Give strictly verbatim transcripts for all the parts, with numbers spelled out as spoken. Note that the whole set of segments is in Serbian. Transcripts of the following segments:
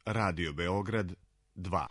Radio Beograd dva.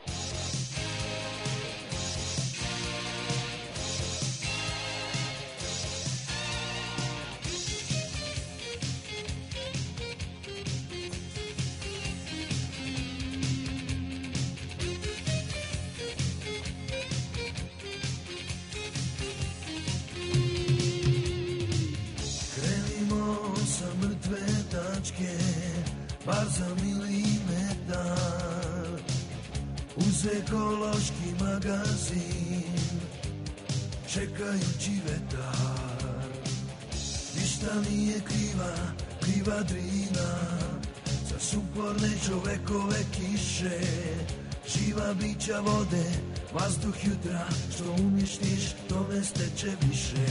Krenimo sa mrtve tačke, bar za milimetar, uz ekološki magazin, čekajući vetar. Ništa nije kriva, kriva Drina, za suporne čovekove kiše, živa bića vode, vazduh jutra, što uništiš, tome steče više.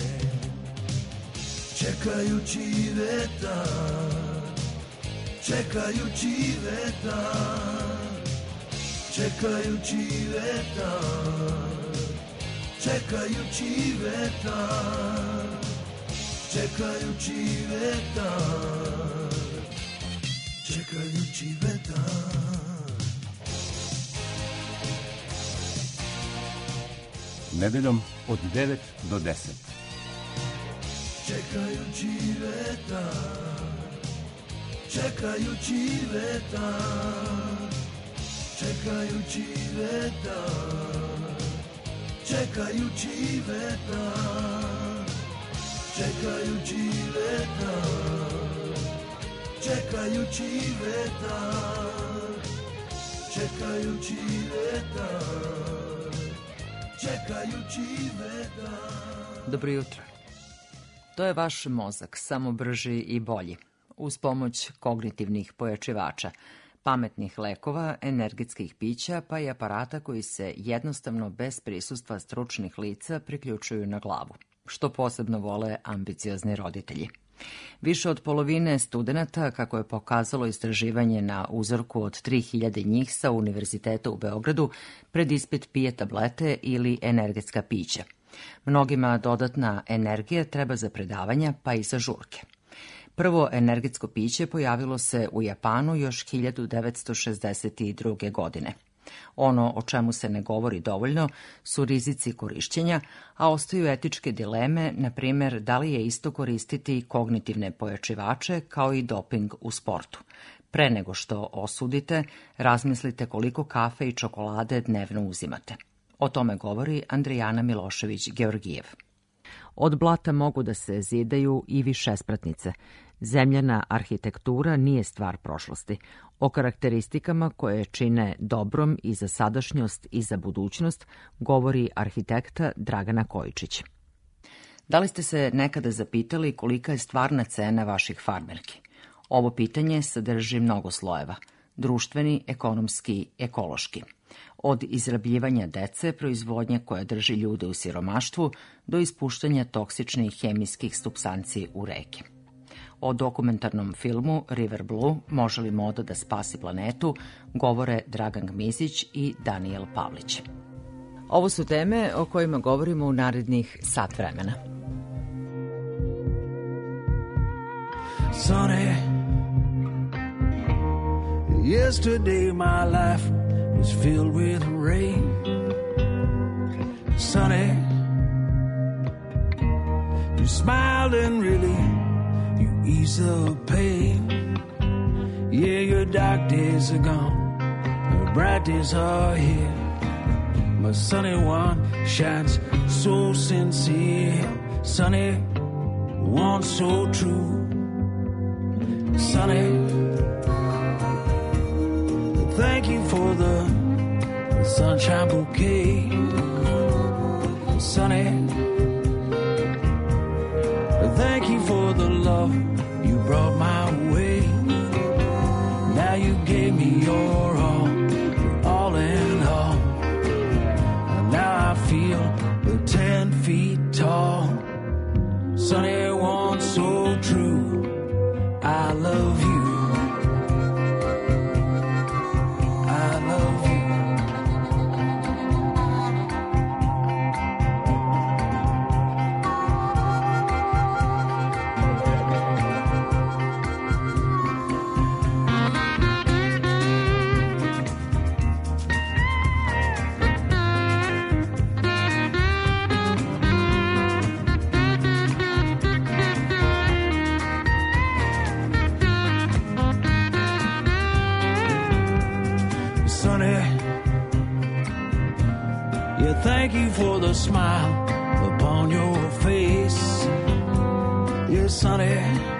Čekajući vetar, čekajući vetar, čekajući vetar, čekajući vetar, čekajući vetar, čekajući vetar. Nedeljom od devet do deset. Čekajući vetar, čekajući vetar, čekajući vetar, čekajući vetar, čekajući vetar, čekajući vetar, čekajući vetar, čekajući vetar. Dobro jutro. To je vaš mozak, samo brži i bolji, uz pomoć kognitivnih pojačivača, pametnih lekova, energetskih pića, pa i aparata koji se jednostavno bez prisustva stručnih lica priključuju na glavu, što posebno vole ambiciozni roditelji. Više od polovine studenata, kako je pokazalo istraživanje na uzorku od tri hiljade njih sa Univerziteta u Beogradu, pred ispit pije tablete ili energetska pića. Mnogima dodatna energija treba za predavanja, pa i za žurke. Prvo energetsko piće pojavilo se u Japanu još hiljadu devetsto šezdeset druge. godine. Ono o čemu se ne govori dovoljno su rizici korišćenja, a ostaju etičke dileme, na primjer da li je isto koristiti kognitivne pojačivače kao i doping u sportu. Pre nego što osudite, razmislite koliko kafe i čokolade dnevno uzimate. O tome govori Andrijana Milošević-Georgijev. Od blata mogu da se zidaju i višespratnice. Zemljana arhitektura nije stvar prošlosti. O karakteristikama koje čine dobrom i za sadašnjost i za budućnost govori arhitekta Dragana Kojičić. Da li ste se nekada zapitali kolika je stvarna cena vaših farmerki? Ovo pitanje sadrži mnogo slojeva. Društveni, ekonomski, ekološki. Od izrabljivanja dece, proizvodnje koja drži ljude u siromaštvu, do ispuštanja toksičnih hemijskih supstanci u reke. O dokumentarnom filmu River Blue, može li moda da spasi planetu, govore Dragan Gmizić i Danijel Pavlić. Ovo su teme o kojima govorimo u narednih sat vremena. Sonny, yesterday my life was filled with rain. Sonny, you smiled and really you ease the pain. Yeah, your dark days are gone, your bright days are here. But sunny one shines so sincere, sunny one so true. Sunny, thank you for the, the sunshine bouquet. Sunny, thank you for the love you brought my way. Now you gave me your all, all in all. And now I feel the ten feet tall. Sunny one so true, I love you. I love you. Sonny, yeah, thank you for the smile upon your face. Yeah, Sonny,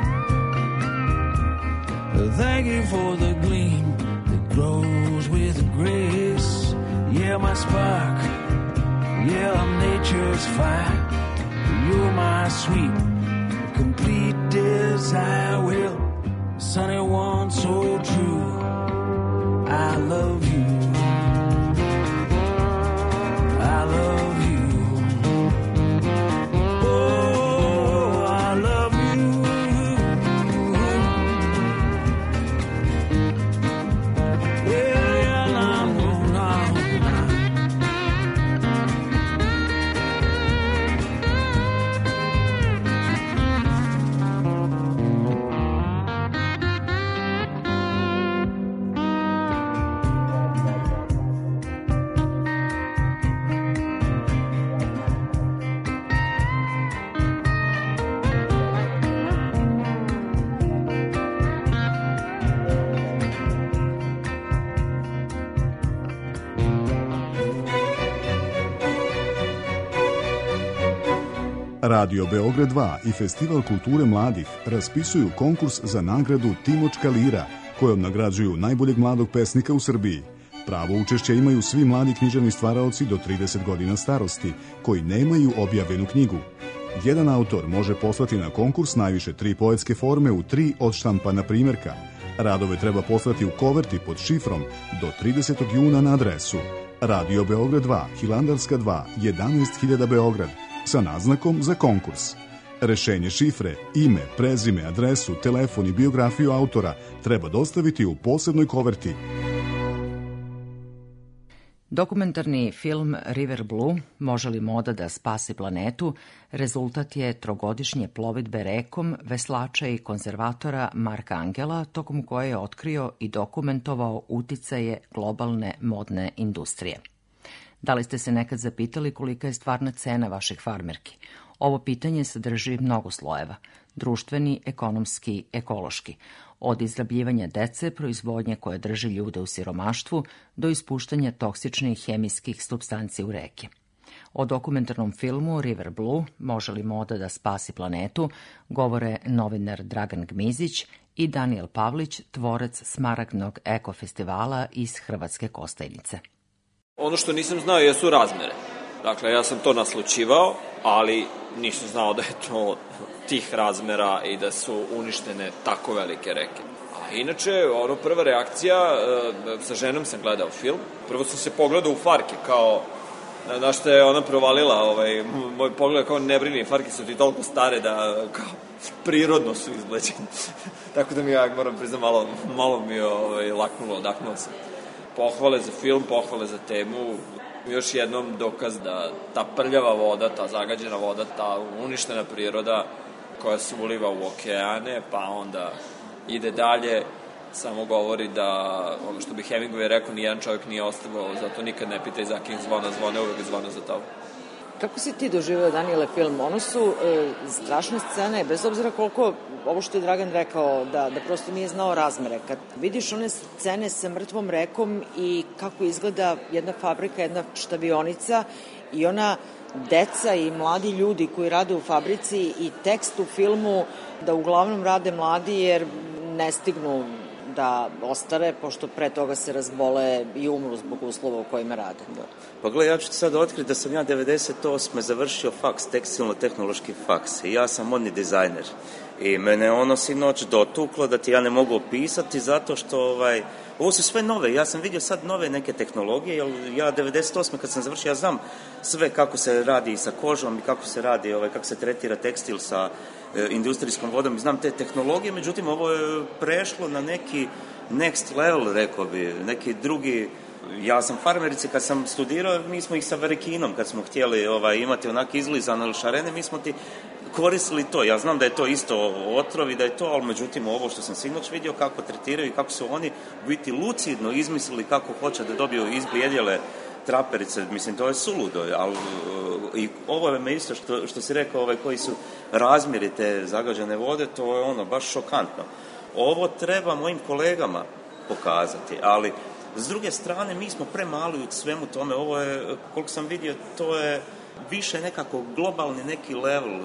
thank you for the gleam that grows with grace. Yeah, my spark, yeah, I'm nature's fire. You're my sweet, complete desire. Well, Sonny, one so true, I love you. I love you. Oh, I love you. Yeah, yeah, no, no, no. Radio Beograd dva i Festival kulture mladih raspisuju konkurs za nagradu Timočka lira, kojom nagrađuju najboljeg mladog pesnika u Srbiji. Pravo učešće imaju svi mladi književni stvaraoci do trideset godina starosti, koji nemaju objavljenu knjigu. Jedan autor može poslati na konkurs najviše tri poetske forme u tri odštampana primjerka. Radove treba poslati u koverti pod šifrom do tridesetog juna na adresu Radio Beograd dva, Hilandarska dva, jedanaest hiljada Beograd, sa naznakom za konkurs. Rešenje šifre, ime, prezime, adresu, telefon i biografiju autora treba dostaviti u posebnoj koverti. Dokumentarni film River Blue, može li moda da spasi planetu, rezultat je trogodišnje plovidbe rekom veslača i konzervatora Marka Angela, tokom koje je otkrio i dokumentovao uticaje globalne modne industrije. Da li ste se nekad zapitali kolika je stvarna cena vaših farmerki? Ovo pitanje sadrži mnogo slojeva, društveni, ekonomski, ekološki, od izrabljivanja dece, proizvodnje koje drži ljude u siromaštvu, do ispuštanja toksičnih hemijskih supstanci u reke. O dokumentarnom filmu River Blue, može li moda da spasi planetu, govore novinar Dragan Gmizić i Danijel Pavlić, tvorac Smaragdnog ekofestivala iz Hrvatske Kostajnice. Ono što nisam znao jesu razmere. Dakle, ja sam to naslućivao, ali nisam znao da je to tih razmera i da su uništene tako velike reke. A inače, ono, prva reakcija, sa ženom sam gledao film, prvo sam se pogledao u farke, kao, znaš što je ona provalila, ovaj, moj pogled kao ne brini, farke su ti toliko stare da, kao, prirodno su izbleđene. Tako da mi, ja moram priznam, malo, malo mi je ovaj, laknulo, odaknuo sam. Pohvale za film, pohvale za temu, još jednom dokaz da ta prljava voda, ta zagađena voda, ta uništena priroda koja se uliva u okeane, pa onda ide dalje, samo govori da, ono što bi Hemingway rekao, nijedan čovjek nije ostavio, zato nikad ne pitaj za kim zvona zvone, uvek zvona za tobom. Kako si ti doživio, Danijele, film? Ono su e, strašne scene, bez obzira koliko, ovo što je Dragan rekao, da, da prosto nije znao razmere. Kad vidiš one scene sa mrtvom rekom i kako izgleda jedna fabrika, jedna štabionica i ona deca i mladi ljudi koji rade u fabrici i tekst u filmu da uglavnom rade mladi jer ne stignu da ostare, pošto pre toga se razbole i umru zbog uslova u kojima rade. Da. Pa gledaj, ja ću ti sad otkriti da sam ja devedeset osme završio faks, tekstilno-tehnološki faks i ja sam modni dizajner. I mene ono sinoć dotuklo da ti ja ne mogu opisati zato što ovaj, ovo su sve nove, ja sam vidio sad nove neke tehnologije, jer ja devedeset osme kad sam završio, ja znam sve kako se radi sa kožom i kako se radi, ovaj, kako se tretira tekstil sa e, industrijskom vodom, znam te tehnologije, međutim ovo je prešlo na neki next level, rekao bi, neki drugi. Ja sam farmerici, kad sam studirao, mi smo ih sa varekinom, kad smo htjeli ovaj, imati onak izlizane ili šarene, mi smo ti koristili to. Ja znam da je to isto otrov i da je to, ali međutim ovo što sam sinoć vidio kako tretiraju i kako su oni biti lucidno izmislili kako hoće da dobiju izblijedjele traperice, mislim, to je suludo, ali i ovo je me isto što, što si rekao, ovaj, koji su razmjeri te zagađene vode, to je ono, baš šokantno. Ovo treba mojim kolegama pokazati, ali S druge strane, mi smo premali u svemu tome. Ovo je, koliko sam vidio, to je više nekako globalni neki level.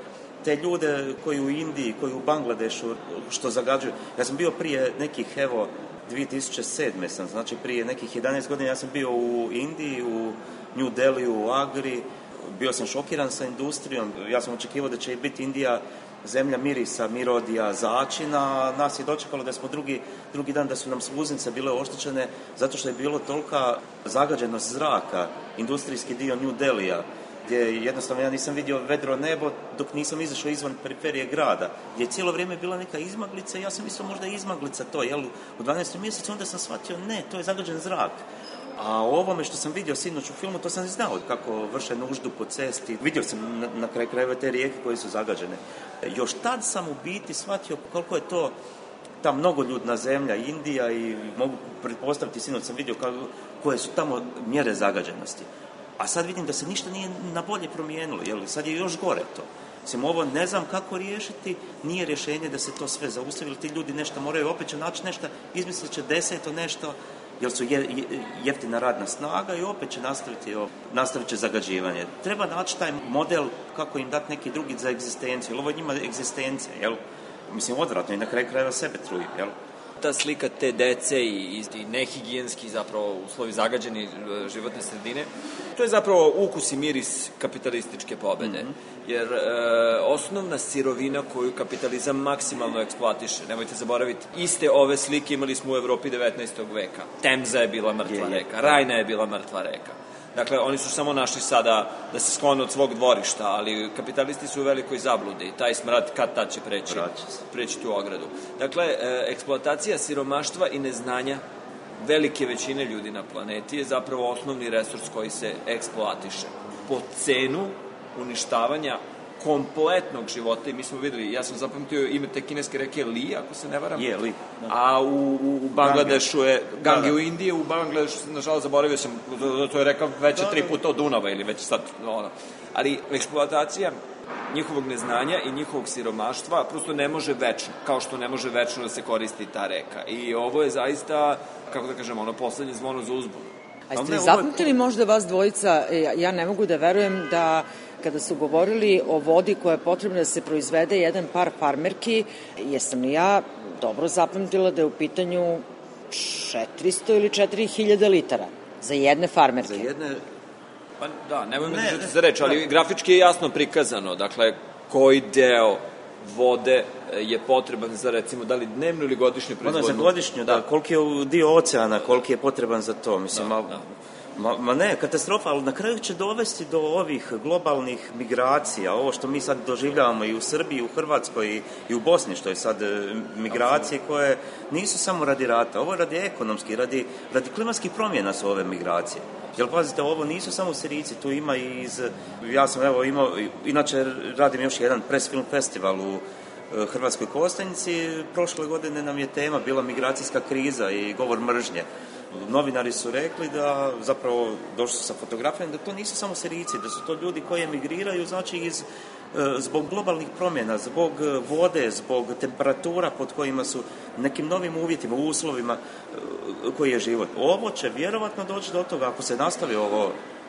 Te ljude koji u Indiji, koji u Bangladešu, što zagađuju. Ja sam bio prije nekih, evo, dvije tisuće sedme sam, znači prije nekih jedanaest godina ja sam bio u Indiji, u New Delhi, u Agri. Bio sam šokiran sa industrijom. Ja sam očekivao da će biti Indija zemlja mirisa, mirodija, začina. Nas je dočekalo da smo drugi, drugi dan da su nam sluznice bile oštećene zato što je bilo tolika zagađenost zraka, industrijski dio New Delhija, gdje jednostavno ja nisam vidio vedro nebo dok nisam izašao izvan periferije grada, gdje je cijelo vrijeme bila neka izmaglica i ja sam mislio možda je izmaglica to, jel? U dvanaestom mjesecu onda sam shvatio ne, to je zagađen zrak. A o ovome što sam vidio sinoć u filmu, to sam znao kako vrše nuždu po cesti. Vidio sam na, na kraju krajeva te rijeke koje su zagađene. Još tad sam u biti shvatio koliko je to ta mnogoljudna zemlja, Indija, i mogu pretpostaviti, sinoć sam vidio kako, koje su tamo mjere zagađenosti. A sad vidim da se ništa nije na bolje promijenilo, jel? Sad je još gore to. Mislim, ovo ne znam kako riješiti, nije rješenje da se to sve zaustavi, ti ljudi nešto moraju, opet će naći nešto, izmislit će deseto nešto, jer su je, je, jeftina radna snaga i opet će nastaviti, nastavit će zagađivanje. Treba naći taj model kako im dati neki drugi za egzistenciju, jer ovo je njima egzistencija, jel? Mislim, odvratno i na kraju krajeva sebe truji, jel? Ta slika te dece i, i nehigijenski zapravo uslovi zagađeni životne sredine, to je zapravo ukus i miris kapitalističke pobede. Mm-hmm. Jer e, osnovna sirovina koju kapitalizam maksimalno eksploatiše, nemojte zaboraviti, iste ove slike imali smo u Evropi devetnaestog veka. Temza je bila mrtva reka, Rajna je bila mrtva reka. Dakle, oni su samo našli sada da se sklone od svog dvorišta, ali kapitalisti su u velikoj zabludi. Taj smrad kad tad će preći, preći tu ogradu. Dakle, e, eksploatacija siromaštva i neznanja velike većine ljudi na planeti je zapravo osnovni resurs koji se eksploatiše. Po cenu uništavanja kompletnog života, i mi smo videli, ja sam zapamtio ime te kineske reke Li, ako se ne varam. Je, Li. Da. A u, u Bangladešu je, Gange da, da. U Indiji, u Bangladešu, nažalost, zaboravio sam, to je rekao veće da, tri puta od Dunava, ili već sad, ono. Ali eksploatacija njihovog neznanja i njihovog siromaštva prosto ne može večno, kao što ne može večno da se koristi ta reka. I ovo je zaista, kako da kažemo, ono poslednje zvono za uzbunu. A jeste li zapamtili možda vas dvojica, ja ne mogu da verujem da kada su govorili o vodi koja je potrebna da se proizvede jedan par farmerki, jesam li ja dobro zapamtila da je u pitanju četiristo ili četiri hiljade litara za jedne farmerke? Za jedne... Pa da, nemoj me držati za reč, ali ne. Grafički je jasno prikazano, dakle, koji deo vode je potreban za, recimo, da li dnevnu ili godišnju proizvodnju? Ono za godišnju, da, da. Koliki je dio oceana, koliki je potreban za to, mislim, da, da. Ma, ma ne, katastrofa, ali na kraju će dovesti do ovih globalnih migracija, ovo što mi sad doživljavamo i u Srbiji, i u Hrvatskoj, i, i u Bosni, što je sad e, migracije koje nisu samo radi rata, ovo je radi ekonomski, radi, radi klimatskih promjena su ove migracije. Jer pazite, ovo nisu samo Sirijci, tu ima i iz... Ja sam evo imao, inače radim još jedan press film festival u e, Hrvatskoj Kostajnici, prošle godine nam je tema bila migracijska kriza i govor mržnje. Novinari su rekli da, zapravo došli su sa fotografijom, da to nisu samo Sirijci, da su to ljudi koji emigriraju, znači iz, zbog globalnih promjena, zbog vode, zbog temperatura pod kojima su nekim novim uvjetima, uslovima koji je život. Ovo će vjerovatno doći do toga, ako se nastavi ovo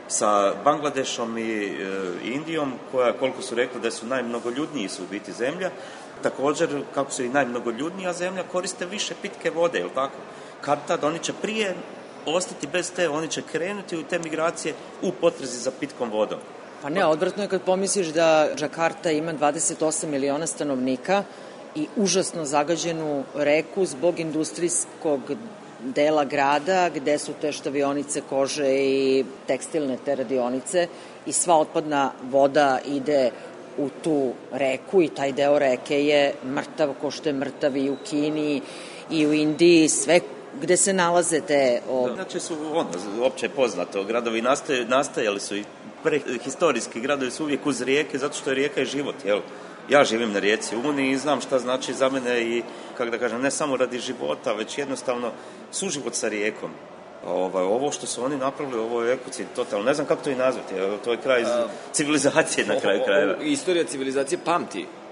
sa Bangladešom i Indijom, koja, koliko su rekli da su najmnogoljudniji su u biti zemlja, također, kako su i najmnogoljudnija zemlja, koriste više pitke vode, je li tako? Kad tad oni će prije ostati bez te, oni će krenuti u te migracije u potrazi za pitkom vodom. Pa ne, odvratno je kad pomisliš da Džakarta ima dvadeset osam miliona stanovnika i užasno zagađenu reku zbog industrijskog dela grada, gde su te štavionice kože i tekstilne te radionice i sva otpadna voda ide u tu reku i taj deo reke je mrtav, ko što je mrtav i u Kini i u Indiji, sve gde se nalaze te... O... Znači su, ono, opće poznato, gradovi nastaje, nastajali su i prehistorijski gradovi su uvijek uz rijeke, zato što je rijeka i život, jel? Ja živim na rijeci Uni i znam šta znači za mene i, kako da kažem, ne samo radi života, već jednostavno suživot sa rijekom. Ovo, ovo što su oni napravili, ovo je ekocid totalno, ne znam kako to i nazvati, to je kraj civilizacije na kraju krajeva. Istorija civilizacije pamti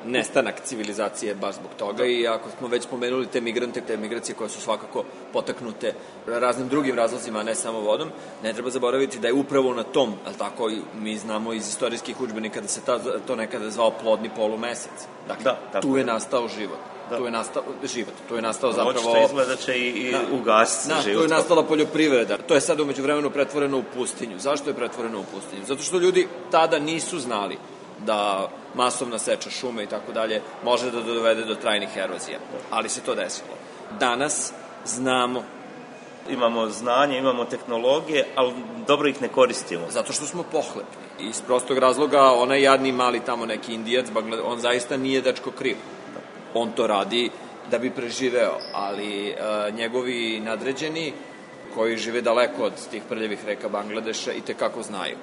nestanak civilizacije baš zbog toga i ako smo već spomenuli te migrante, te migracije koje su svakako potaknute raznim drugim razlozima, a ne samo vodom, ne treba zaboraviti da je upravo na tom, ali tako mi znamo iz istorijskih udžbenika da se ta, to nekada zvao plodni polumesec. Dakle, da, tu je nastao život. Da. Tu je nastao život, tu je nastao zapravo... Očito izgleda će i, i ugasiti da, život. Tu je nastala poljoprivreda. To je sad umeđu vremenu pretvoreno u pustinju. Zašto je pretvoreno u pustinju? Zato što ljudi tada nisu znali da masovna seča šume i tako dalje može da dovede do trajnih erozija. Ali se to desilo. Danas znamo. Imamo znanje, imamo tehnologije, ali dobro ih ne koristimo. Zato što smo pohlepni. Iz prostog razloga, onaj jadni mali tamo neki Indijac, on zaista nije dečko kriv. On to radi da bi preživeo, ali e, njegovi nadređeni koji žive daleko od tih prljavih reka Bangladeša i tekako znaju.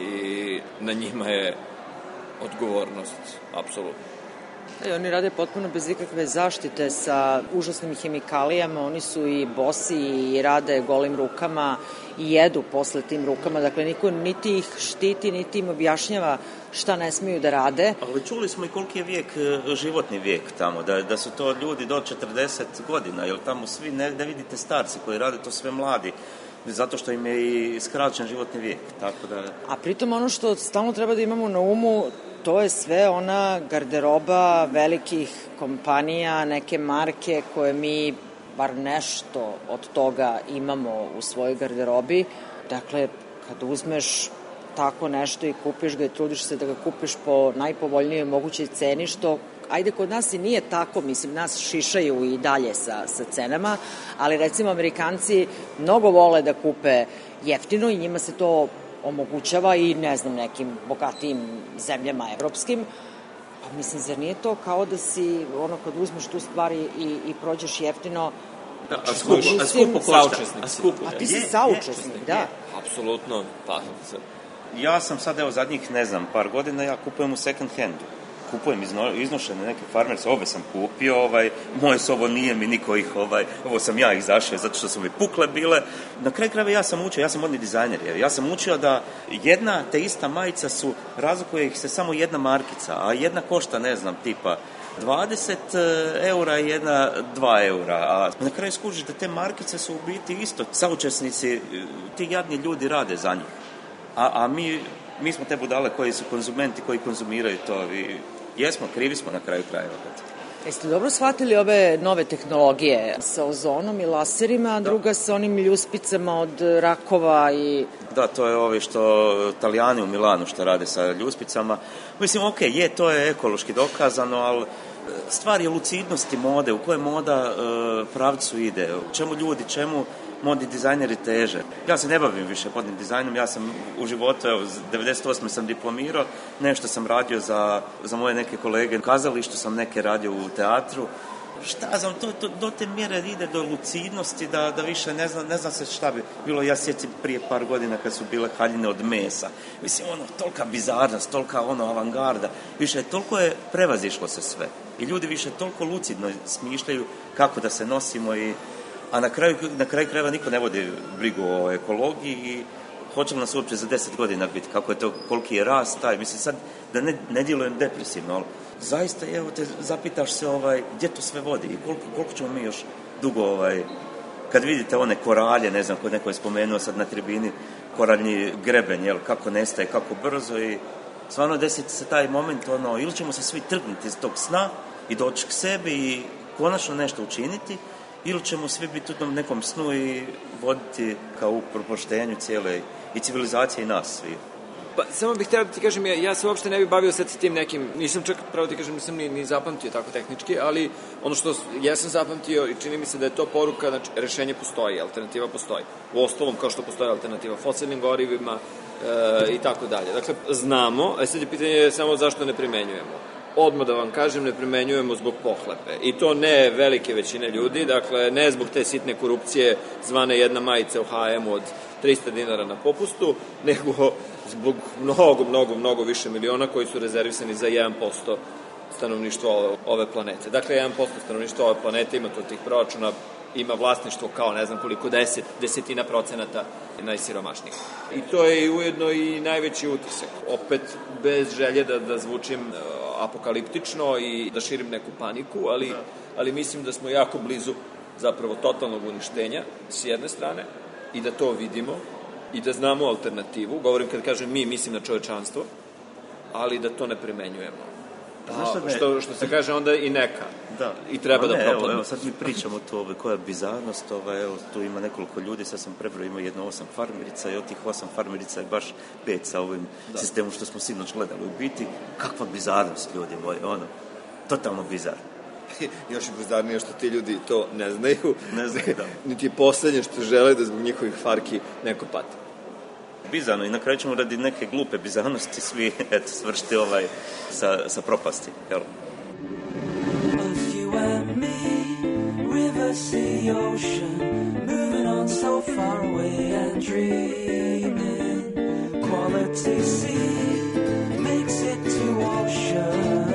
I na njima je odgovornost, apsolutno. E, oni rade potpuno bez ikakve zaštite sa užasnim hemikalijama, oni su i bosi i rade golim rukama i jedu posle tim rukama, dakle niko niti ih štiti, niti im objašnjava šta ne smiju da rade. Ali čuli smo i koliki je vijek, životni vijek tamo, da, da su to ljudi do četrdeset godina, jer tamo svi ne, ne vidite starci koji rade to sve mladi, zato što im je i skraćen životni vijek, tako da... A pritom ono što stalno treba da imamo na umu, to je sve ona garderoba velikih kompanija, neke marke koje mi bar nešto od toga imamo u svojoj garderobi. Dakle, kad uzmeš tako nešto i kupiš ga i trudiš se da ga kupiš po najpovoljnijoj mogućoj ceni, što, ajde, kod nas i nije tako, mislim, nas šišaju i dalje sa, sa cenama, ali recimo Amerikanci mnogo vole da kupe jeftino i njima se to omogućava i, ne znam, nekim bogatijim zemljama evropskim. Pa mislim, zar nije to kao da si, ono, kad uzmeš tu stvari i, i prođeš jeftino... Da, a skupo, a skupo saučesnik. A, skupo, a ti si saučesnik, da. Apsolutno, pa... Ja sam sad, evo, zadnjih, ne znam, par godina, ja kupujem u second handu. Kupujem izno, iznošene neke farmerce, ove sam kupio, ovaj, moje su ovo, nije mi niko ih, ovaj, ovo sam ja ih zašao zato što su mi pukle bile. Na kraju krajeva ja sam učio, ja sam modni dizajner, jer ja sam učio da jedna te ista majica su, razlikuje ih se samo jedna markica, a jedna košta, ne znam, tipa dvadeset eura i jedna dva eura, a na kraju skužiš da te markice su u biti isto, saučesnici, ti jadni ljudi rade za njih, a, a mi, mi smo te budale koji su konzumenti, koji konzumiraju to, i jesmo, krivi smo na kraju krajeva. Jeste dobro shvatili ove nove tehnologije sa ozonom i laserima, a druga sa onim ljuspicama od rakova i... Da, to je ovi što Italijani u Milanu što rade sa ljuspicama. Mislim, ok, je, to je ekološki dokazano, ali stvar je lucidnosti mode, u kojoj moda e, pravcu ide, čemu ljudi, čemu modni dizajneri teže. Ja se ne bavim više modnim dizajnom, ja sam u životu, evo, devedeset osme sam diplomirao, nešto sam radio za, za moje neke kolege, u kazalištu sam neke radio u teatru. Šta znam, to, to do te mjere ide do lucidnosti da, da više ne znam, ne znam se šta bi bilo. Ja sjećam prije par godina kad su bile haljine od mesa. Mislim, ono, tolika bizarnost, tolika ono avangarda. Više, toliko je prevazišlo se sve. I ljudi više toliko lucidno smišljaju kako da se nosimo i... A na kraju, na kraju krajeva niko ne vodi brigu o ekologiji i hoće li nas uopće za deset godina biti, kako je to, koliki je rast taj, mislim sad da ne, ne djelujem depresivno, ali zaista, evo te, zapitaš se ovaj, gdje to sve vodi i koliko, koliko ćemo mi još dugo, ovaj, kad vidite one koralje, ne znam, kod neko je spomenuo sad na tribini, koraljni greben, jel, kako nestaje, kako brzo i stvarno desiti se taj moment, ono, ili ćemo se svi trgnuti iz tog sna i doći k sebi i konačno nešto učiniti, ili ćemo svi biti u tom nekom snu i voditi kao u propoštenju cijele i civilizacije i nas svi. Pa, samo bih htio da ti kažem, ja, ja se uopšte ne bih bavio sad sa tim nekim, nisam čak, pravo ti kažem, nisam ni, ni zapamtio tako tehnički, ali ono što ja sam zapamtio i čini mi se da je to poruka, znači, rešenje postoji, alternativa postoji. U ostalom, kao što postoji alternativa fosilnim gorivima e, i tako dalje. Dakle, znamo, a sad je pitanje samo zašto ne primenjujemo. Odmah da vam kažem, ne primenjujemo zbog pohlepe. I to ne velike većine ljudi, dakle, ne zbog te sitne korupcije zvane jedna majica u ha emu od trista dinara na popustu, nego zbog mnogo, mnogo, mnogo više miliona koji su rezervisani za jedan posto stanovništva ove planete. Dakle, jedan posto stanovništva ove planete ima to tih proračuna ima vlasništvo kao ne znam koliko deset, desetina procenata najsiromašnijih. I to je ujedno i najveći utisak. Opet bez želje da, da zvučim apokaliptično i da širim neku paniku, ali, ali mislim da smo jako blizu zapravo totalnog uništenja s jedne strane i da to vidimo i da znamo alternativu. Govorim kad kažem mi, mislim na čovečanstvo, ali da to ne primenjujemo. Pa, ne? što, što se kaže onda i neka. Da. I treba ne, da propadne. Evo, evo, sad mi pričamo tu ove, koja je bizarnost, ova, evo, tu ima nekoliko ljudi, sad sam prebrao, ima jedno osam farmerica i od tih osam farmerica je baš pet sa ovim da. sistemom što smo sinoć gledali. U biti, kakva bizarnost, ljudi moji, ono, totalno bizarno. Još je bizarnije što ti ljudi to ne znaju. Ne znaju, da. Niti je poslednje što žele da zbog njihovih farki neko pati. Bizarno i na kraju ćemo radi neke glupe bizarnosti svi, eto, svršiti ovaj sa, sa propasti, jel? You and me, river, sea, ocean, moving on so far away and dreaming. Quality sea makes it to ocean.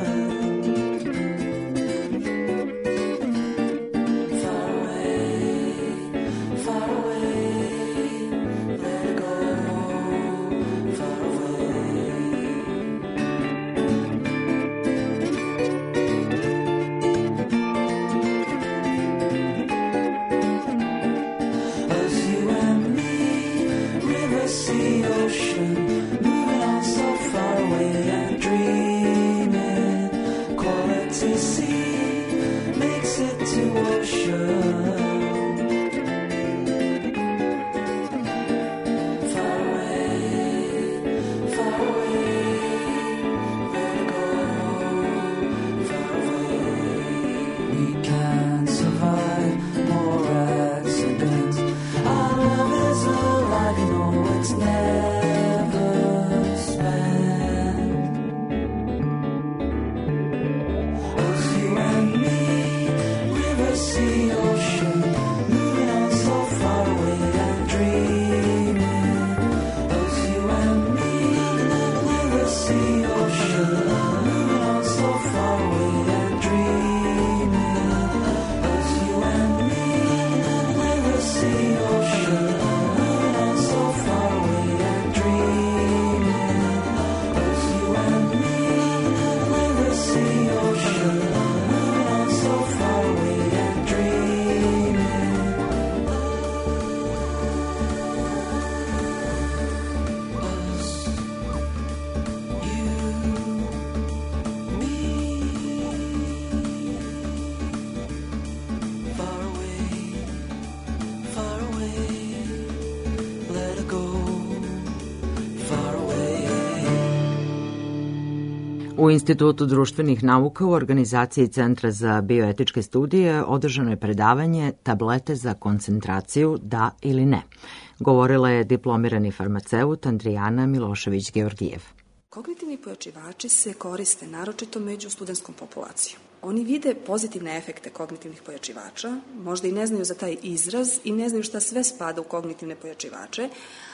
U Institutu društvenih nauka u organizaciji Centra za bioetičke studije održano je predavanje Tablete za koncentraciju, da ili ne. Govorila je diplomirani farmaceut Andrijana Milošević-Georgijev. Kognitivni pojačivači se koriste naročito među studentskom populacijom. Oni vide pozitivne efekte kognitivnih pojačivača, možda i ne znaju za taj izraz i ne znaju šta sve spada u kognitivne pojačivače,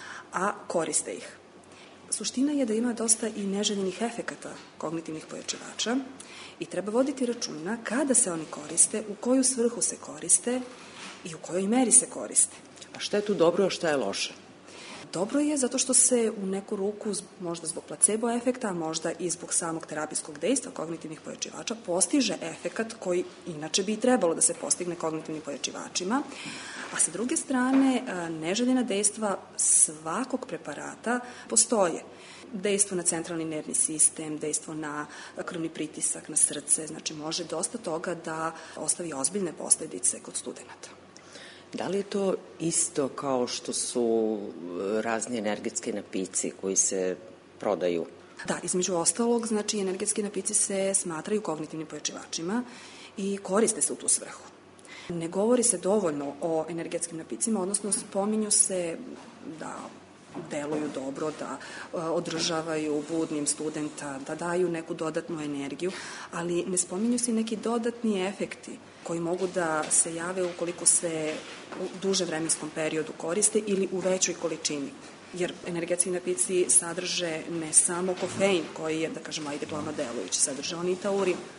a koriste ih. Suština je da ima dosta i neželjenih efekata kognitivnih pojačivača i treba voditi računa kada se oni koriste, u koju svrhu se koriste i u kojoj meri se koriste. A šta je tu dobro, a šta je loše? Dobro je zato što se u neku ruku, možda zbog placebo efekta, a možda i zbog samog terapijskog dejstva kognitivnih pojačivača, postiže efekat koji inače bi i trebalo da se postigne kognitivnim pojačivačima, a sa druge strane neželjena dejstva svakog preparata postoje. Dejstvo na centralni nervni sistem, dejstvo na krvni pritisak, na srce, znači može dosta toga da ostavi ozbiljne posledice kod studenata. Da li je to isto kao što su razni energetski napici koji se prodaju? Da, između ostalog, znači energetski napici se smatraju kognitivnim pojačivačima i koriste se u tu svrhu. Ne govori se dovoljno o energetskim napicima, odnosno spominju se da deluju dobro, da održavaju budnim studenta, da daju neku dodatnu energiju, ali ne spominju se neki dodatni efekti koji mogu da se jave ukoliko se u duže vremenskom periodu koriste ili u većoj količini. Jer energetski napici sadrže ne samo kofein, koji je, da kažemo, ajde, glavno delujući, sadrže oni i taurin,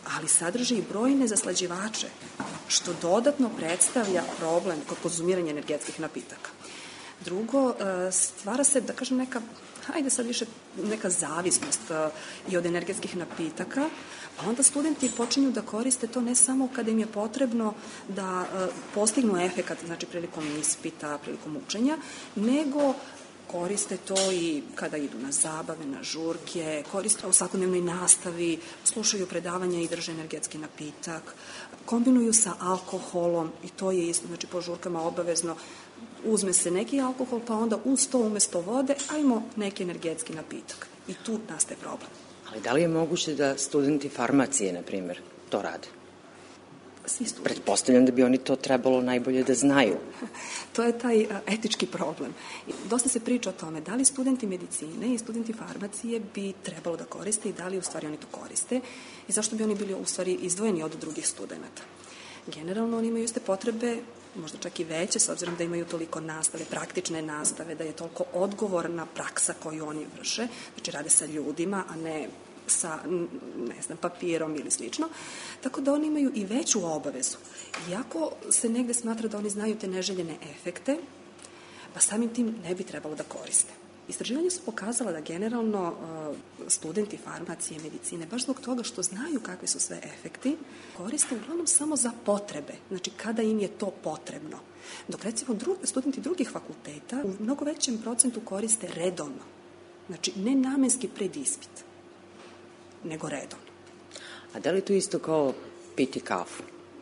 ali sadrži i brojne zaslađivače, što dodatno predstavlja problem kod konzumiranja energetskih napitaka. Drugo, stvara se, da kažem, neka, hajde sad više, neka zavisnost i od energetskih napitaka, pa onda studenti počinju da koriste to ne samo kada im je potrebno da postignu efekat, znači prilikom ispita, prilikom učenja, nego koriste to i kada idu na zabave, na žurke, koriste u svakodnevnoj nastavi, slušaju predavanja i drže energetski napitak, kombinuju sa alkoholom i to je isto, znači po žurkama obavezno uzme se neki alkohol, pa onda uz to umesto vode, ajmo neki energetski napitak. I tu nastaje problem. Ali da li je moguće da studenti farmacije, na primjer, to rade? Svi studenti. Pretpostavljam da bi oni to trebalo najbolje da znaju. To je taj etički problem. Dosta se priča o tome da li studenti medicine i studenti farmacije bi trebalo da koriste i da li u stvari oni to koriste i zašto bi oni bili u stvari izdvojeni od drugih studenta. Generalno oni imaju iste potrebe, možda čak i veće, s obzirom da imaju toliko nastave, praktične nastave, da je toliko odgovorna praksa koju oni vrše, znači rade sa ljudima, a ne sa, ne znam, papirom ili slično, tako da oni imaju i veću obavezu. Iako se negde smatra da oni znaju te neželjene efekte, pa samim tim ne bi trebalo da koriste. Istraživanja su pokazala da generalno studenti farmacije, medicine, baš zbog toga što znaju kakvi su sve efekti, koriste uglavnom samo za potrebe, znači kada im je to potrebno. Dok recimo drugi, studenti drugih fakulteta u mnogo većem procentu koriste redovno, znači ne namenski pred ispit, nego redovno. A da li to isto kao piti kafu?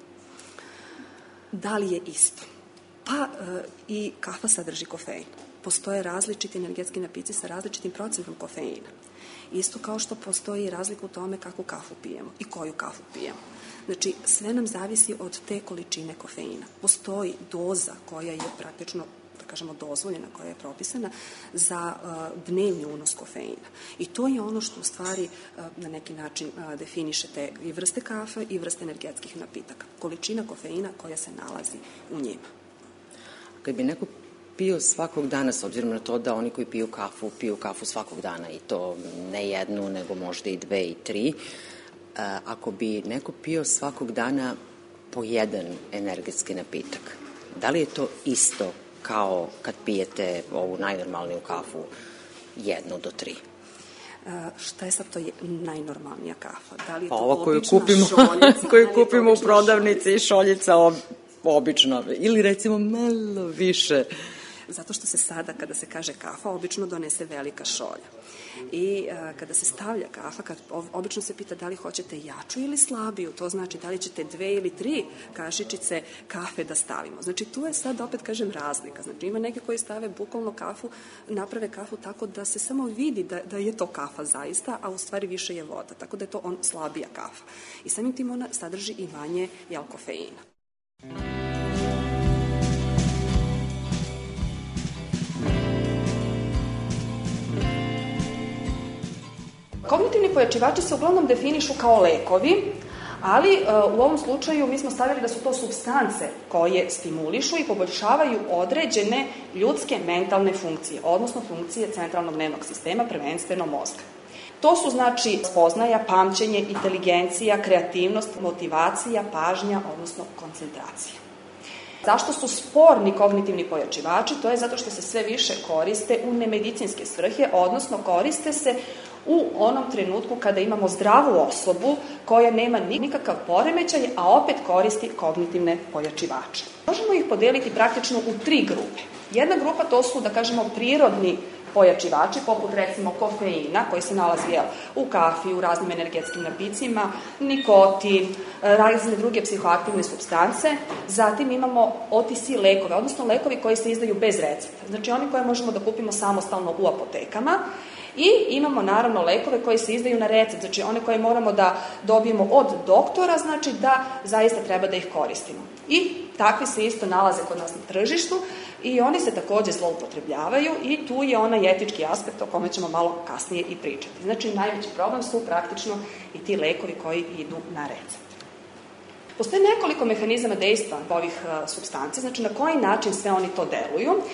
Da li je isto? Pa e, i kafa sadrži kofein. Postoje različiti energetski napici sa različitim procentom kofeina. Isto kao što postoji razlika u tome kakvu kafu pijemo i koju kafu pijemo. Znači, sve nam zavisi od te količine kofeina. Postoji doza koja je praktično, da kažemo, dozvoljena, koja je propisana za uh, dnevni unos kofeina. I to je ono što u stvari uh, na neki način uh, definiše te i vrste kafe i vrste energetskih napitaka. Količina kofeina koja se nalazi u njima. Kad bi neko pio svakog dana, s obzirom na to da oni koji piju kafu, piju kafu svakog dana i to ne jednu, nego možda i dve i tri. Ako bi neko pio svakog dana po jedan energetski napitak, da li je to isto kao kad pijete ovu najnormalniju kafu jednu do tri? Uh, šta je sad to je najnormalnija kafa? Da li je to Ova koju obična kupimo, šoljica? koju kupimo u prodavnici i šoljica ob, obično, ili recimo malo više. Zato što se sada, kada se kaže kafa, obično donese velika šolja. I a, kada se stavlja kafa, kad, obično se pita da li hoćete jaču ili slabiju, to znači da li ćete dve ili tri kašičice kafe da stavimo. Znači tu je sad, opet kažem, razlika. Znači ima neke koji stave bukvalno kafu, naprave kafu tako da se samo vidi da, da je to kafa zaista, a u stvari više je voda, tako da je to on slabija kafa. I samim tim ona sadrži i manje jel, kofeina. Kognitivni pojačivači se uglavnom definišu kao lekovi, ali e, u ovom slučaju mi smo stavili da su to supstance koje stimulišu i poboljšavaju određene ljudske mentalne funkcije, odnosno funkcije centralnog nervnog sistema, prvenstveno mozga. To su znači spoznaja, pamćenje, inteligencija, kreativnost, motivacija, pažnja, odnosno koncentracija. Zašto su sporni kognitivni pojačivači? To je zato što se sve više koriste u nemedicinske svrhe, odnosno koriste se u onom trenutku kada imamo zdravu osobu koja nema nikakav poremećaj, a opet koristi kognitivne pojačivače. Možemo ih podeliti praktično u tri grupe. Jedna grupa to su, da kažemo, prirodni pojačivači, poput recimo kofeina, koji se nalazi jel, u kafi, u raznim energetskim napicima, nikotin, razne druge psihoaktivne supstance. Zatim imamo O T C lekove, odnosno lekovi koji se izdaju bez recepta. Znači oni koje možemo da kupimo samostalno u apotekama. I imamo naravno lekove koji se izdaju na recept, znači one koje moramo da dobijemo od doktora, znači da zaista treba da ih koristimo. I takvi se isto nalaze kod nas na tržištu i oni se takođe zloupotrebljavaju i tu je onaj etički aspekt o kome ćemo malo kasnije i pričati. Znači najveći problem su praktično i ti lekovi koji idu na recept. Postoje nekoliko mehanizama dejstva ovih uh, supstanci, znači na koji način sve oni to deluju.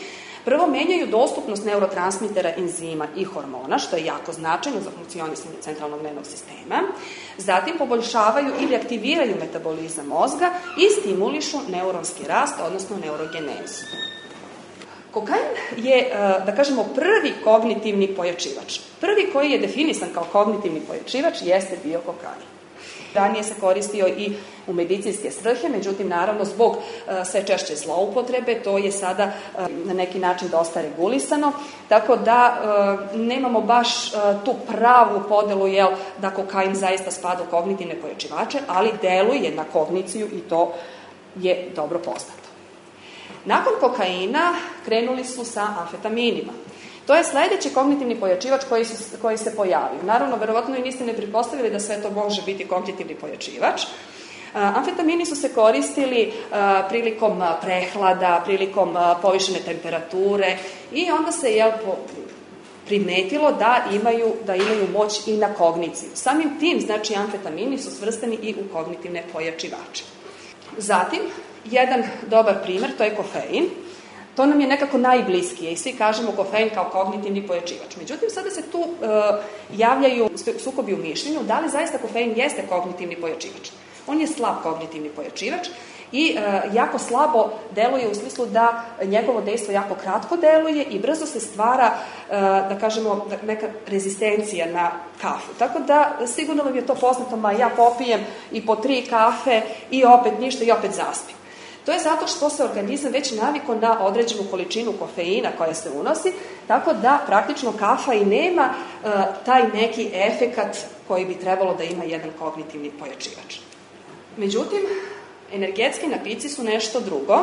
Prvo, menjaju dostupnost neurotransmitera, enzima i hormona, što je jako značajno za funkcionisanje centralnog nervnog sistema. Zatim, poboljšavaju ili aktiviraju metabolizam mozga i stimulišu neuronski rast, odnosno neurogenezu. Kokain je, da kažemo, prvi kognitivni pojačivač. Prvi koji je definisan kao kognitivni pojačivač jeste bio kokain. Ranije se koristio i u medicinske svrhe, međutim, naravno, zbog sve češće zloupotrebe, to je sada na neki način dosta regulisano, tako da nemamo baš tu pravu podelu, jel, da kokain zaista spada u kognitivne pojačivače, ali deluje na kogniciju i to je dobro poznato. Nakon kokaina krenuli su sa amfetaminima. To je sledeći kognitivni pojačivač koji, su, koji se pojavio. Naravno, verovatno i niste ne pretpostavili da sve to može biti kognitivni pojačivač. Amfetamini su se koristili prilikom prehlada, prilikom povišene temperature i onda se jel, primetilo da imaju, da imaju moć i na kogniciju. Samim tim, znači, amfetamini su svrstani i u kognitivne pojačivače. Zatim, jedan dobar primer, to je kofein. To nam je nekako najbliskije i svi kažemo kofein kao kognitivni pojačivač. Međutim, sada se tu e, javljaju sukobi u mišljenju da li zaista kofein jeste kognitivni pojačivač. On je slab kognitivni pojačivač i e, jako slabo deluje u smislu da njegovo dejstvo jako kratko deluje i brzo se stvara, e, da kažemo, neka rezistencija na kafu. Tako da sigurno vam je to poznato, ma ja popijem i po tri kafe i opet ništa i opet zaspim. To je zato što se organizam već navikao na određenu količinu kofeina koja se unosi, tako da praktično kafa i nema uh, taj neki efekat koji bi trebalo da ima jedan kognitivni pojačivač. Međutim, energetski napici su nešto drugo.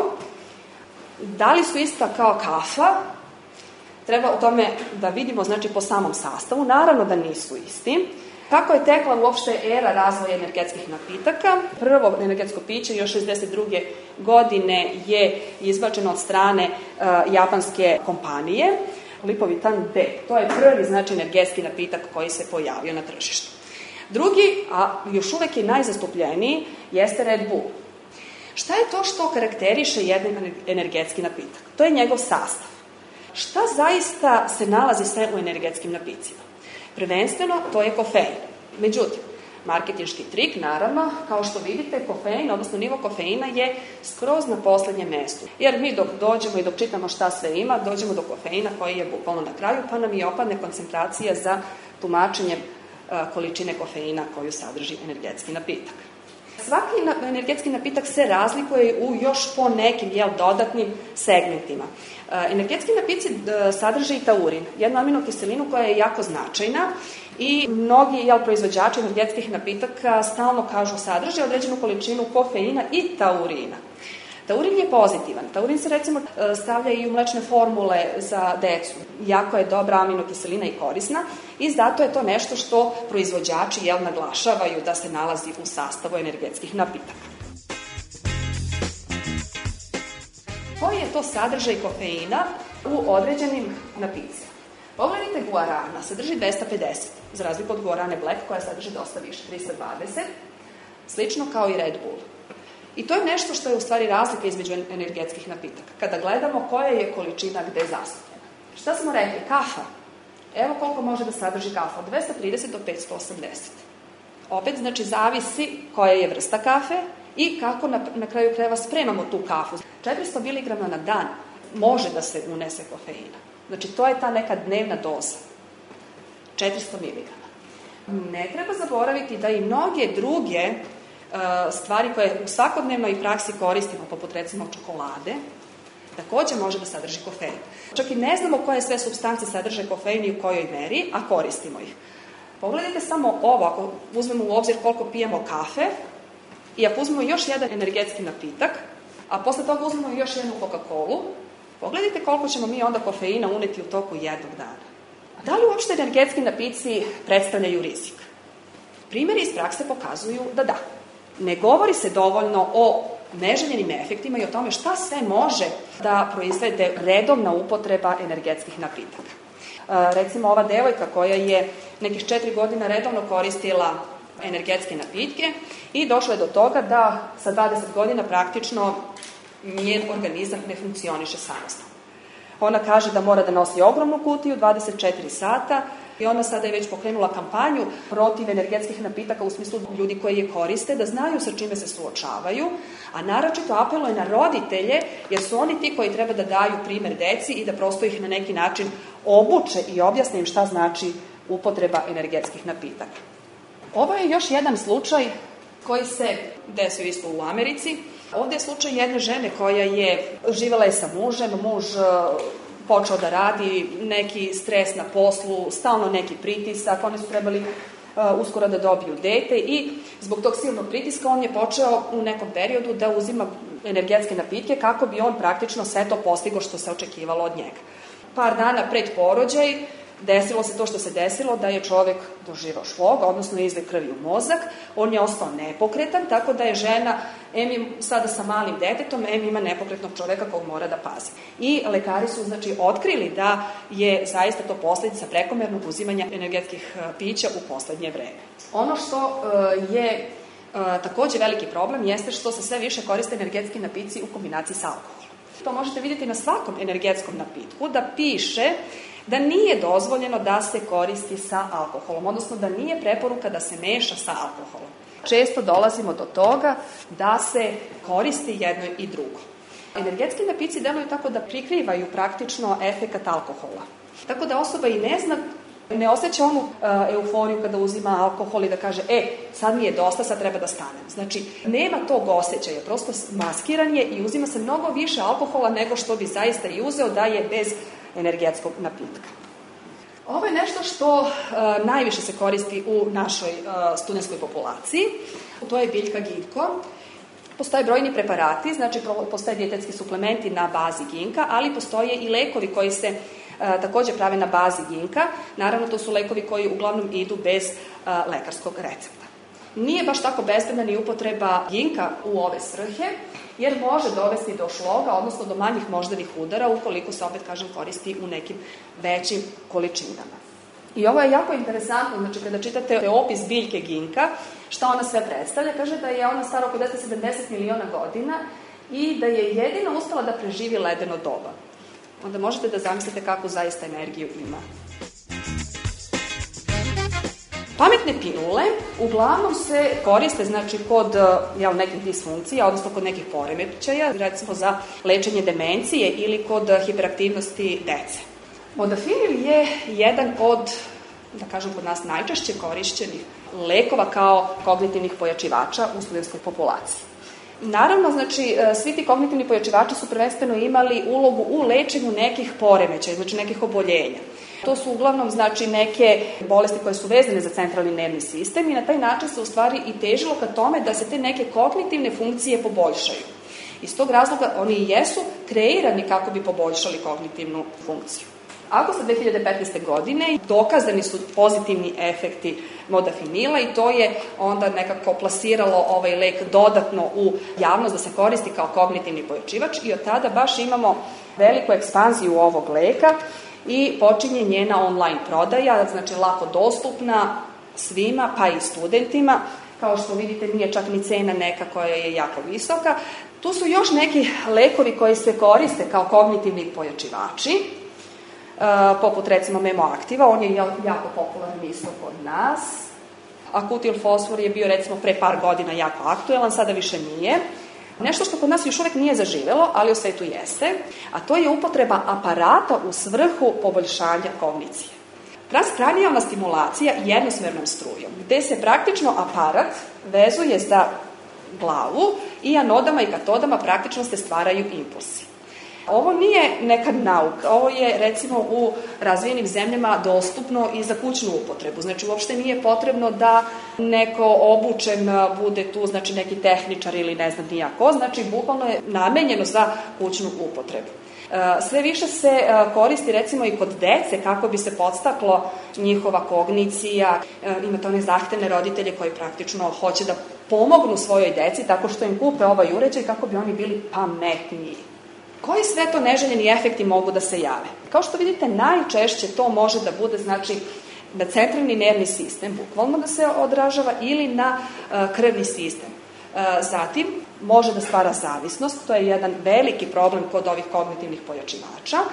Da li su ista kao kafa? Treba o tome da vidimo, znači, po samom sastavu. Naravno da nisu isti. Kako je tekla uopšte era razvoja energetskih napitaka? Prvo energetsko piće još šezdeset druge godine je izbačeno od strane uh, japanske kompanije, Lipovitan B. To je prvi, znači, energetski napitak koji se pojavio na tržištu. Drugi, a još uvek je najzastupljeniji, jeste Red Bull. Šta je to što karakteriše jedan energetski napitak? To je njegov sastav. Šta zaista se nalazi sve u energetskim napicima? Prvenstveno, to je kofein. Međutim, marketinški trik, naravno, kao što vidite, kofein, odnosno nivo kofeina je skroz na poslednjem mestu. Jer mi dok dođemo i dok čitamo šta sve ima, dođemo do kofeina koji je bukvalno na kraju, pa nam i opadne koncentracija za tumačenje količine kofeina koju sadrži energetski napitak. Svaki energetski napitak se razlikuje u još po nekim jel, dodatnim segmentima. Energetski napici sadrže i taurin, jednu aminokiselinu koja je jako značajna i mnogi jel, proizvođači energetskih napitaka stalno kažu sadrže određenu količinu kofeina i taurina. Taurin je pozitivan. Taurin se recimo stavlja i u mlečne formule za decu. Jako je dobra aminokiselina i korisna i zato je to nešto što proizvođači jel, naglašavaju da se nalazi u sastavu energetskih napitaka. Koji je to sadržaj kofeina u određenim napicima? Pogledajte, guarana sadrži dvesta pedeset, za razliku od guarane black koja sadrži dosta više, trista dvadeset, slično kao i Red Bull. I to je nešto što je u stvari razlika između energetskih napitaka. Kada gledamo koja je količina gde zastupljena. Šta smo rekli? Kafa. Evo koliko može da sadrži kafa. Od dvesta trideset do petsto osamdeset. Opet, znači, zavisi koja je vrsta kafe i kako na, na kraju krajeva spremamo tu kafu. četiristo miligrama na dan može da se unese kofeina. Znači, to je ta neka dnevna doza. četiristo miligrama. Ne treba zaboraviti da i mnoge druge stvari koje u svakodnevnoj praksi koristimo, poput recimo čokolade, takođe može da sadrži kofein. Čak i ne znamo koje sve supstance sadrže kofein i u kojoj meri, a koristimo ih. Pogledajte samo ovo, ako uzmemo u obzir koliko pijemo kafe i ako uzmemo još jedan energetski napitak, a posle toga uzmemo još jednu Coca-Colu, pogledajte koliko ćemo mi onda kofeina uneti u toku jednog dana. A da li uopšte energetski napici predstavljaju rizik? Primjeri iz prakse pokazuju da da. Ne govori se dovoljno o neželjenim efektima i o tome šta sve može da proizvede redovna upotreba energetskih napitaka. E, recimo ova devojka koja je nekih četiri godina redovno koristila energetske napitke i došla je do toga da sa dvadeset godina praktično njen organizam ne funkcioniše samostalno. Ona kaže da mora da nosi ogromnu kutiju dvadeset četiri sata i ona sada je već pokrenula kampanju protiv energetskih napitaka u smislu ljudi koji je koriste, da znaju sa čime se suočavaju, a naročito apeluje na roditelje, jer su oni ti koji treba da daju primer deci i da prosto ih na neki način obuče i objasne im šta znači upotreba energetskih napitaka. Ovo je još jedan slučaj koji se desio isto u Americi. Ovdje je slučaj jedne žene koja je živela je sa mužem, muž počeo da radi, neki stres na poslu, stalno neki pritisak, oni su trebali uh, uskoro da dobiju dete i zbog tog silnog pritiska on je počeo u nekom periodu da uzima energetske napitke kako bi on praktično sve to postigao što se očekivalo od njega. Par dana pred porođaj desilo se to što se desilo, da je čovjek doživao šlog, odnosno izliv krvi u mozak, on je ostao nepokretan, tako da je žena, em je sada sa malim detetom, em ima nepokretnog čovjeka kog mora da pazi. I lekari su, znači, otkrili da je zaista to posljedica prekomernog uzimanja energetskih pića u poslednje vreme. Ono što uh, je uh, takođe veliki problem jeste što se sve više koriste energetski napici u kombinaciji sa alkoholom. To možete vidjeti na svakom energetskom napitku, da piše da nije dozvoljeno da se koristi sa alkoholom, odnosno da nije preporuka da se meša sa alkoholom. Često dolazimo do toga da se koristi jedno i drugo. Energetski napici deluju tako da prikrivaju praktično efekat alkohola. Tako da osoba i ne zna, ne osjeća onu uh, euforiju kada uzima alkohol i da kaže, e, sad mi je dosta, sad treba da stanem. Znači, nema tog osjećaja, prosto maskiran je i uzima se mnogo više alkohola nego što bi zaista i uzeo da je bez energetskog napitka. Ovo je nešto što uh, najviše se koristi u našoj uh, studentskoj populaciji. To je biljka ginko. Postoje brojni preparati, znači postoje dijetetski suplementi na bazi ginka, ali postoje i lekovi koji se uh, također prave na bazi ginka. Naravno, to su lekovi koji uglavnom idu bez uh, lekarskog recepta. Nije baš tako bezbedna ni upotreba ginka u ove svrhe, jer može dovesti do šloga, odnosno do manjih moždanih udara, ukoliko se, opet kažem, koristi u nekim većim količinama. I ovo je jako interesantno, znači kada čitate opis biljke ginka, šta ona sve predstavlja, kaže da je ona stara oko dvesta sedamdeset miliona godina i da je jedina uspela da preživi ledeno doba. Onda možete da zamislite kakvu zaista energiju ima. Pametne pilule uglavnom se koriste, znači, kod jel, nekih disfunkcija, odnosno kod nekih poremećaja, recimo za lečenje demencije ili kod hiperaktivnosti dece. Modafinil je jedan od, da kažem, kod nas najčešće korišćenih lekova kao kognitivnih pojačivača u studentskoj populaciji. Naravno, znači, svi ti kognitivni pojačivači su prvenstveno imali ulogu u lečenju nekih poremećaja, znači nekih oboljenja. To su uglavnom, znači, neke bolesti koje su vezane za centralni nervni sistem i na taj način se u stvari i težilo ka tome da se te neke kognitivne funkcije poboljšaju. Iz tog razloga oni i jesu kreirani kako bi poboljšali kognitivnu funkciju. Avgusta dve hiljade petnaeste. godine dokazani su pozitivni efekti modafinila i to je onda nekako plasiralo ovaj lek dodatno u javnost da se koristi kao kognitivni pojačivač i od tada baš imamo veliku ekspanziju ovog leka i počinje njena online prodaja, znači lako dostupna svima, pa i studentima. Kao što vidite, nije čak ni cena neka koja je jako visoka. Tu su još neki lekovi koji se koriste kao kognitivni pojačivači, poput recimo Memoaktiva, on je jako popularan isto kod nas. Akutil fosfor je bio recimo pre par godina jako aktuelan, sada više nije. Nešto što kod nas još uvek nije zaživelo, ali u svetu jeste, a to je upotreba aparata u svrhu poboljšanja kognicije. Transkranijalna stimulacija jednosmernom strujom, gde se praktično aparat vezuje za glavu i anodama i katodama praktično se stvaraju impulsi. Ovo nije neka nauka, ovo je recimo u razvijenim zemljama dostupno i za kućnu upotrebu. Znači uopšte nije potrebno da neko obučen bude tu, znači neki tehničar ili ne znam nijako, znači bukvalno je namenjeno za kućnu upotrebu. Sve više se koristi recimo i kod dece kako bi se podstaklo njihova kognicija. Imate one zahtevne roditelje koji praktično hoće da pomognu svojoj deci tako što im kupe ovaj uređaj kako bi oni bili pametniji. Koji sve to neželjeni efekti mogu da se jave? Kao što vidite, najčešće to može da bude, znači, na centralni nervni sistem, bukvalno da se odražava, ili na uh, krvni sistem. Uh, zatim, može da stvara zavisnost, to je jedan veliki problem kod ovih kognitivnih pojačivača.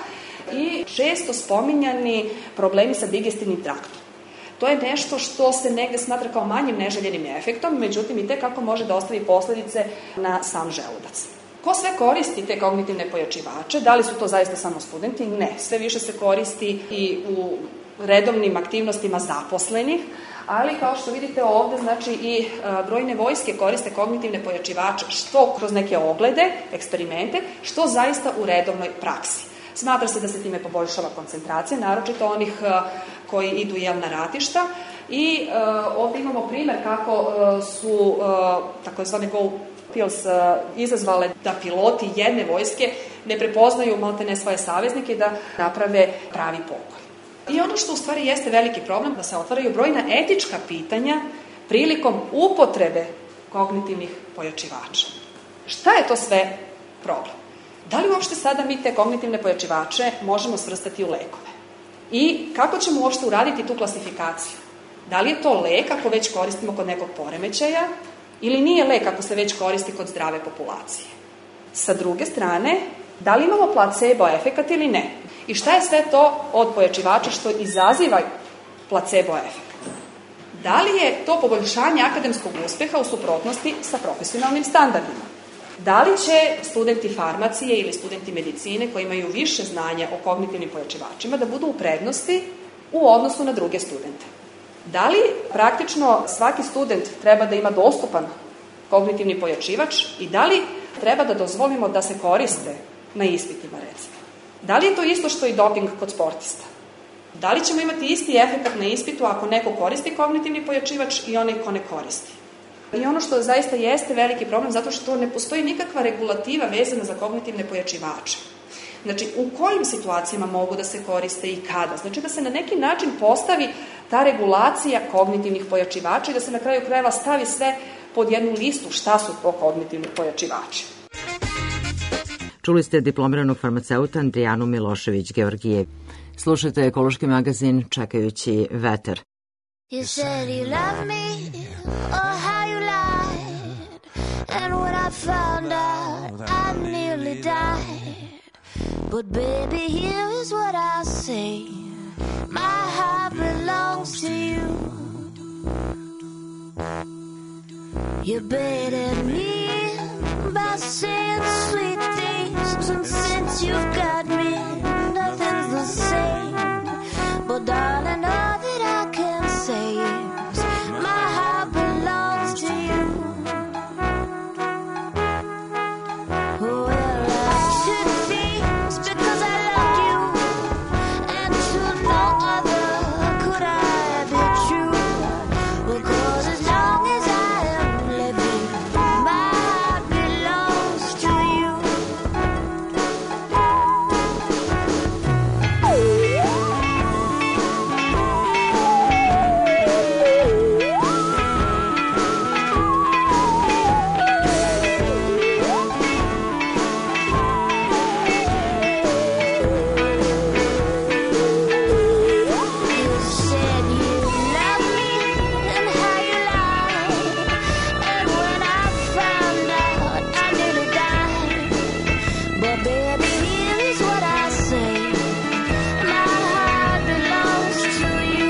i često spominjani problemi sa digestivnim traktom. To je nešto što se negde smatra kao manjim neželjenim efektom, međutim i tekako može da ostavi posledice na sam želudac. Ko sve koristi te kognitivne pojačivače? Da li su to zaista samo studenti? Ne. Sve više se koristi i u redovnim aktivnostima zaposlenih, ali kao što vidite ovde, znači i brojne vojske koriste kognitivne pojačivače što kroz neke oglede, eksperimente, što zaista u redovnoj praksi. Smatra se da se time poboljšava koncentracija, naročito onih koji idu jel na ratišta i ovde imamo primer kako su takozvane go pills izazvale da piloti jedne vojske ne prepoznaju maltene svoje saveznike da naprave pravi pokolj. I ono što u stvari jeste veliki problem, da se otvaraju brojna etička pitanja prilikom upotrebe kognitivnih pojačivača. Šta je to sve problem? Da li uopšte sada mi te kognitivne pojačivače možemo svrstati u lekove? I kako ćemo uopšte uraditi tu klasifikaciju? Da li je to lek ako već koristimo kod nekog poremećaja ili nije lek ako se već koristi kod zdrave populacije? Sa druge strane, da li imamo placebo efekat ili ne? I šta je sve to od pojačivača što izaziva placebo efekt? Da li je to poboljšanje akademskog uspeha u suprotnosti sa profesionalnim standardima? Da li će studenti farmacije ili studenti medicine koji imaju više znanja o kognitivnim pojačivačima da budu u prednosti u odnosu na druge studente? Da li praktično svaki student treba da ima dostupan kognitivni pojačivač i da li treba da dozvolimo da se koriste na ispitima, recimo? Da li je to isto što i doping kod sportista? Da li ćemo imati isti efekt na ispitu ako neko koristi kognitivni pojačivač i onaj ko ne koristi? I ono što zaista jeste veliki problem, zato što ne postoji nikakva regulativa vezana za kognitivne pojačivače. Znači, u kojim situacijama mogu da se koriste i kada? Znači, da se na neki način postavi ta regulacija kognitivnih pojačivača i da se na kraju krajeva stavi sve pod jednu listu šta su to kognitivni pojačivači. Čuli ste diplomiranog farmaceuta Andrijanu Milošević-Georgijev. Slušajte ekološki magazin čekajući vetar. You said you love me, oh how you lied. And when I found out, I nearly died. But baby, here is what I say. My heart belongs to you. You baited me by saying sweet things, and since you've got me, nothing's the same. But darling, all that I can say is my heart belongs to you. Well, I did things because I loved you, and to no other could I be true. Because as long as I am living, my heart belongs to you. You said you love me, and how you lied. And when I found out, I nearly died. But baby, here's what I say. My heart belongs to you.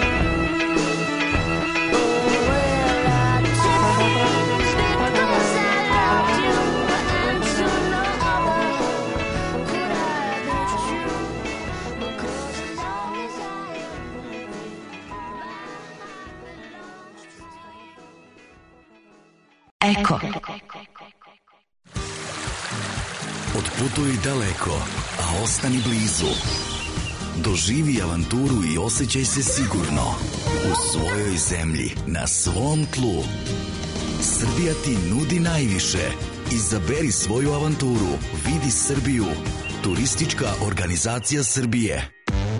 Oh, well, I did things because I loved you, and to no other could I be true. Because as long as I am living, my heart belongs to you. Eko. Otputuj daleko, a ostani blizu. Doživi avanturu i osjećaj se sigurno u svojoj zemlji, na svom tlu. Srbija ti nudi najviše. Izaberi svoju avanturu. Vidi Srbiju. Turistička organizacija Srbije.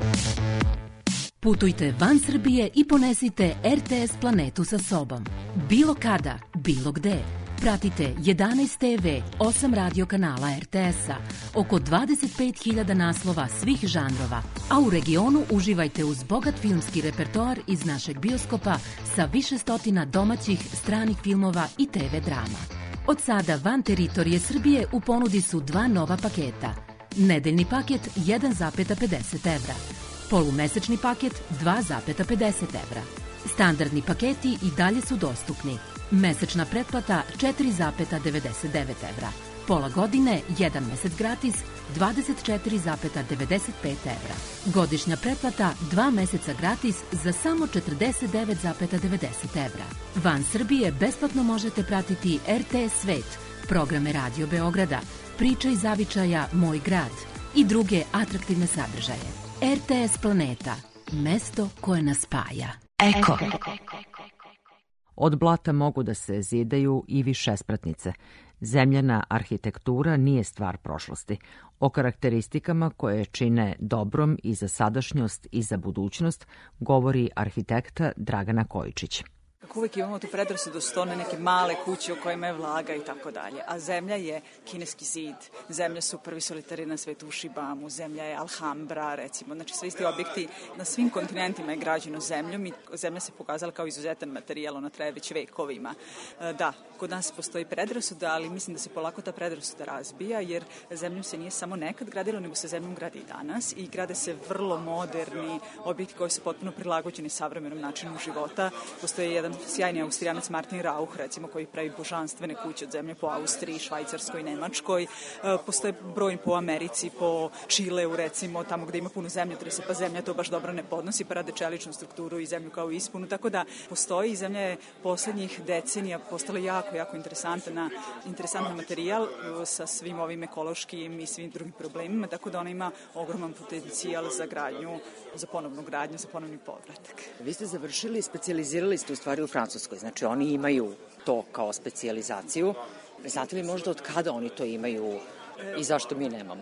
Putujte van Srbije i ponesite R T S planetu sa sobom. Bilo kada, bilo gde. Pratite jedanaest te ve, osam radio kanala R T S-a, oko dvadeset pet hiljada naslova svih žanrova, a u regionu uživajte uz bogat filmski repertoar iz našeg bioskopa sa više stotina domaćih, stranih filmova i te ve drama. Od sada van teritorije Srbije u ponudi su dva nova paketa. Nedeljni paket jedan zarez pedeset evra. Polumesečni paket dva zarez pedeset evra. Standardni paketi i dalje su dostupni. Mesečna pretplata četiri zarez devedeset devet evra. Pola godine, jedan mesec gratis, dvadeset četiri zarez devedeset pet evra. Godišnja pretplata, dva meseca gratis za samo četrdeset devet zarez devedeset evra. Van Srbije besplatno možete pratiti er te es Svet, programe Radio Beograda, Priča iz zavičaja Moj grad i druge atraktivne sadržaje. er te es Planeta, mesto koje nas spaja. Eko. Od blata mogu da se zidaju i višespratnice. Zemljana arhitektura nije stvar prošlosti. O karakteristikama koje čine dobrom i za sadašnjost i za budućnost govori arhitekta Dragana Kojičić. Kako uvijek imamo tu predrasudu su to neke male kuće u kojima je vlaga i tako dalje. A zemlja je kineski zid, zemlja su prvi solitari na svetu u Šibamu, zemlja je Alhambra, recimo. Znači sve isti objekti na svim kontinentima je građeno zemljom i zemlja se pokazala kao izuzetan materijal, ona traje već vekovima. Da, kod nas postoji predrasuda, ali mislim da se polako ta predrasuda razbija, jer zemljom se nije samo nekad gradilo, nego se zemljom gradi i danas i grade se vrlo moderni objekti koji su potpuno prilagođeni savremenom načinu života. Postoji jedan sjajni Austrijanac Martin Rauch, recimo, koji pravi božanstvene kuće od zemlje po Austriji, Švajcarskoj, Nemačkoj. Postoje brojni po Americi, po Čileu, recimo, tamo gde ima puno zemljotresa, pa zemlja to baš dobro ne podnosi, pa rade čeličnu strukturu i zemlju kao ispunu, tako da postoji i zemlja je poslednjih decenija postala jako, jako interesantna, interesantan materijal sa svim ovim ekološkim i svim drugim problemima, tako da ona ima ogroman potencijal za gradnju, za ponovnu gradnju, za ponovni povratak. Vi ste završili i specijalizirali ste u stvari u Francuskoj, znači oni imaju to kao specijalizaciju. Znate li možda od kada oni to imaju i zašto mi nemamo?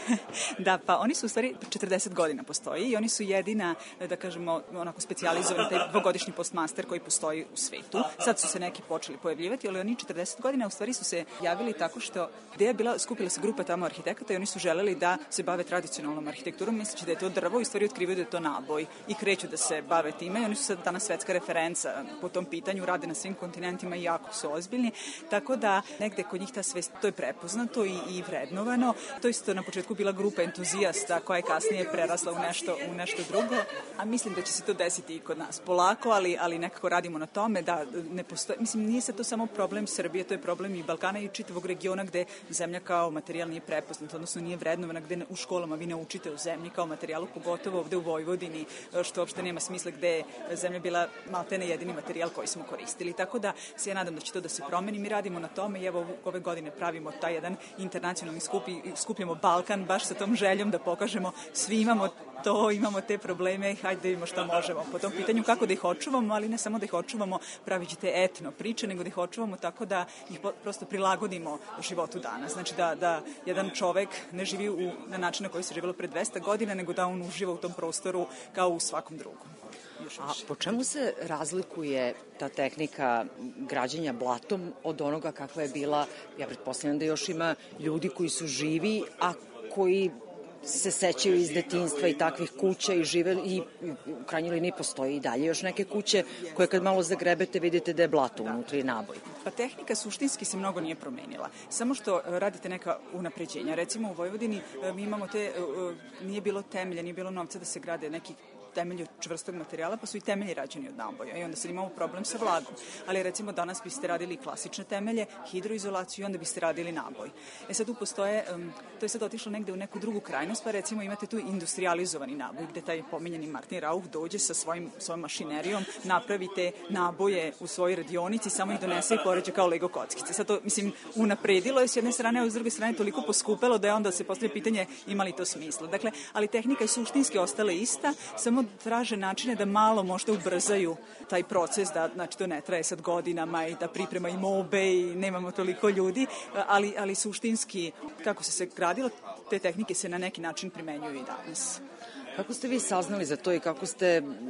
Da, pa oni su u stvari četrdeset godina postoji i oni su jedina, da kažemo, onako specijalizovani, taj dvogodišnji postmaster koji postoji u svetu. Sad su se neki počeli pojavljivati, ali oni četrdeset godina u stvari su se javili tako što ideja je bila, skupila se grupa tamo arhitekata i oni su želeli da se bave tradicionalnom arhitekturom, misleći da je to drvo i u stvari otkrivaju da je to naboj i kreću da se bave time i oni su sad danas svetska referenca po tom pitanju, rade na svim kontinentima i jako su ozbiljni, tako da negde kod njih ta svest, to je prepoznato i, i vrednovano. To isto na početku bila grupa entuzijasta koja je kasnije prerasla u nešto, u nešto drugo, a mislim da će se to desiti i kod nas polako, ali, ali nekako radimo na tome da ne postoji, mislim nije se to samo problem Srbije, to je problem i Balkana i čitavog regiona gde zemlja kao materijal nije prepoznata, odnosno nije vrednovana, gde u školama vi ne učite o zemlji kao materijalu, pogotovo ovde u Vojvodini, što uopšte nema smisla, gde je zemlja bila maltene jedini materijal koji smo koristili. Tako da se ja nadam da će to da se promeni. Mi radimo na tome i evo ove godine pravimo taj jedan internacionalni skup i skupljamo Balkan baš sa tom željom da pokažemo svi imamo to, imamo te probleme i hajde da vidimo šta možemo po tom pitanju, kako da ih očuvamo, ali ne samo da ih očuvamo pravići te etno priče, nego da ih očuvamo tako da ih prosto prilagodimo životu danas. Znači da, da jedan čovek ne živi u, na način na koji se živelo pre dvesta godina, nego da on uživa u tom prostoru kao u svakom drugom. A po čemu se razlikuje ta tehnika građenja blatom od onoga kakva je bila? Ja pretpostavljam da još ima ljudi koji su živi, a koji se sećaju iz detinjstva i takvih kuća i žive i u krajnjoj liniji postoji i dalje još neke kuće koje kad malo zagrebete vidite da je blato unutra i naboj. Pa tehnika suštinski se mnogo nije promenila. Samo što radite neka unapređenja. Recimo u Vojvodini mi imamo te, nije bilo temelja, nije bilo novca da se grade neki temelji čvrstog materijala, pa su i temelji rađeni od naboja i onda sad imamo problem sa vlagom. Ali recimo danas biste radili klasične temelje, hidroizolaciju i onda biste radili naboj. E sad tu postoje, um, to je sad otišlo negde u neku drugu krajnost, pa recimo imate tu industrializovani naboj gde taj pominjeni Martin Rauch dođe sa svojim, svojom mašinerijom, napravite naboje u svojoj radionici, samo ih donese i poređe kao Lego kockice. Sad to, mislim, unapredilo je s jedne strane, a s druge strane toliko poskupelo da je onda se postavlja pitanje ima li to smisla. Dakle, ali tehnika je suštinski ostala ista, samo traže načine da malo možda ubrzaju taj proces, da znači to ne traje sad godinama i da priprema i mobe i nemamo toliko ljudi, ali, ali suštinski kako se se gradilo, te tehnike se na neki način primenjuju i danas. Kako ste vi saznali za to i kako ste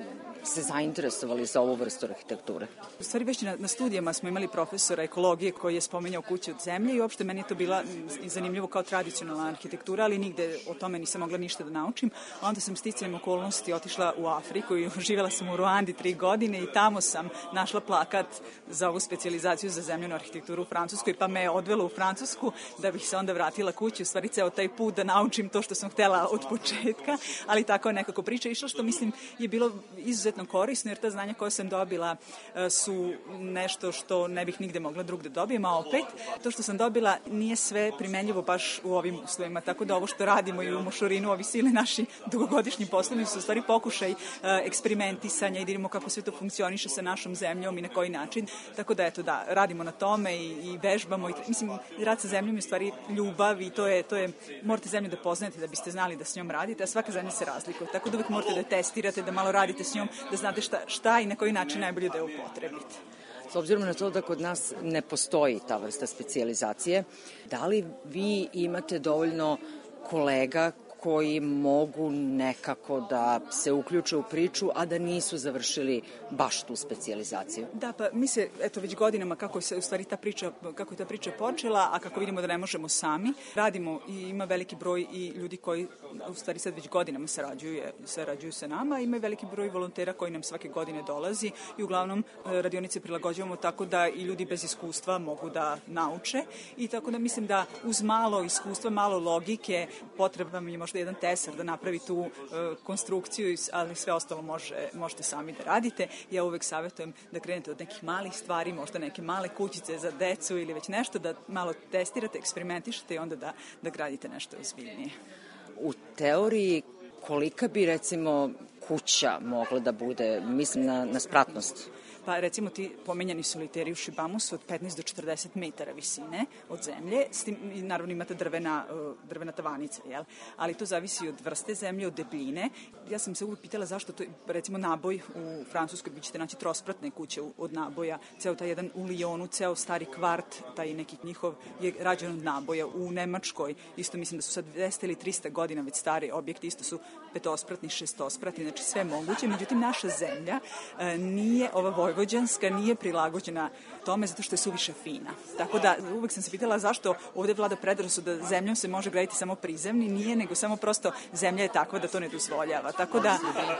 se zainteresovali za ovu vrstu arhitekture? U stvari već na, na studijama smo imali profesora ekologije koji je spominjao kuće od zemlje i uopšte meni je to bila zanimljivo kao tradicionalna arhitektura, ali nigde o tome nisam mogla ništa da naučim. Onda sam sticajem okolnosti otišla u Afriku i živjela sam u Ruandi tri godine i tamo sam našla plakat za ovu specijalizaciju za zemljenu arhitekturu u Francuskoj, pa me je odvela u Francusku da bih se onda vratila kući. U stvari ceo taj put da naučim to što sam htela od početka, ali tako je nekako priča išla, što mislim je bilo izuzetno korisno, jer ta znanja koja sam dobila su nešto što ne bih nigde mogla drugde dobijem, a opet to što sam dobila nije sve primenljivo baš u ovim uslovima, tako da ovo što radimo i u Mošorinu, ovi sili naši dugogodišnji poslovi su u stvari pokušaj eksperimentisanja i da vidimo kako sve to funkcioniše sa našom zemljom i na koji način, tako da eto da, radimo na tome i, i vežbamo i mislim, rad sa zemljom je u stvari ljubav i to je, to je, morate zemlju da poznate da biste znali da s njom radite, a svaka zemlja se razlikuje, tako da uvek morate da testirate, da malo radite s njom, da znate šta, šta i na koji način najbolje da je upotrebite. S obzirom na to da kod nas ne postoji ta vrsta specijalizacije, da li vi imate dovoljno kolega koji mogu nekako da se uključe u priču, a da nisu završili baš tu specijalizaciju? Da, pa mi se, eto, već godinama kako je u stvari ta priča, kako je ta priča počela, a kako vidimo da ne možemo sami, radimo i ima veliki broj i ljudi koji u stvari sad već godinama sarađuju, sarađuju sa nama, ima i veliki broj volontera koji nam svake godine dolazi i uglavnom radionice prilagođavamo tako da i ljudi bez iskustva mogu da nauče i tako da mislim da uz malo iskustva, malo logike, potrebno mi možda jedan tesar da napravi tu uh, konstrukciju, ali sve ostalo može, možete sami da radite. Ja uvek savjetujem da krenete od nekih malih stvari, možda neke male kućice za decu ili već nešto, da malo testirate, eksperimentišete i onda da, da gradite nešto ozbiljnije. U teoriji kolika bi recimo kuća mogla da bude, mislim na, na spratnost? Pa recimo ti pomenjani soliteri u Šibamu su od petnaest do četrdeset metara visine od zemlje, s tim i naravno imate drvena, drvena tavanica, jel? Ali to zavisi od vrste zemlje, od debljine. Ja sam se uvijek pitala zašto to, recimo naboj u Francuskoj, vi ćete naći trospratne kuće od naboja, ceo taj jedan u Lijonu, ceo stari kvart, taj neki njihov je rađen od naboja. U Nemačkoj, isto mislim da su sad dvesta ili trista godina već stari objekti, isto su petospratni, šestospratni, znači sve moguće. Međutim, naša zemlja nije ova vojvođanska, nije prilagođena tome zato što je suviše fina. Tako da uvek sam se pitala zašto ovde vlada predrasud da zemljom se može graditi samo prizemni, nije, nego samo prosto zemlja je takva da to ne dozvoljava. Tako da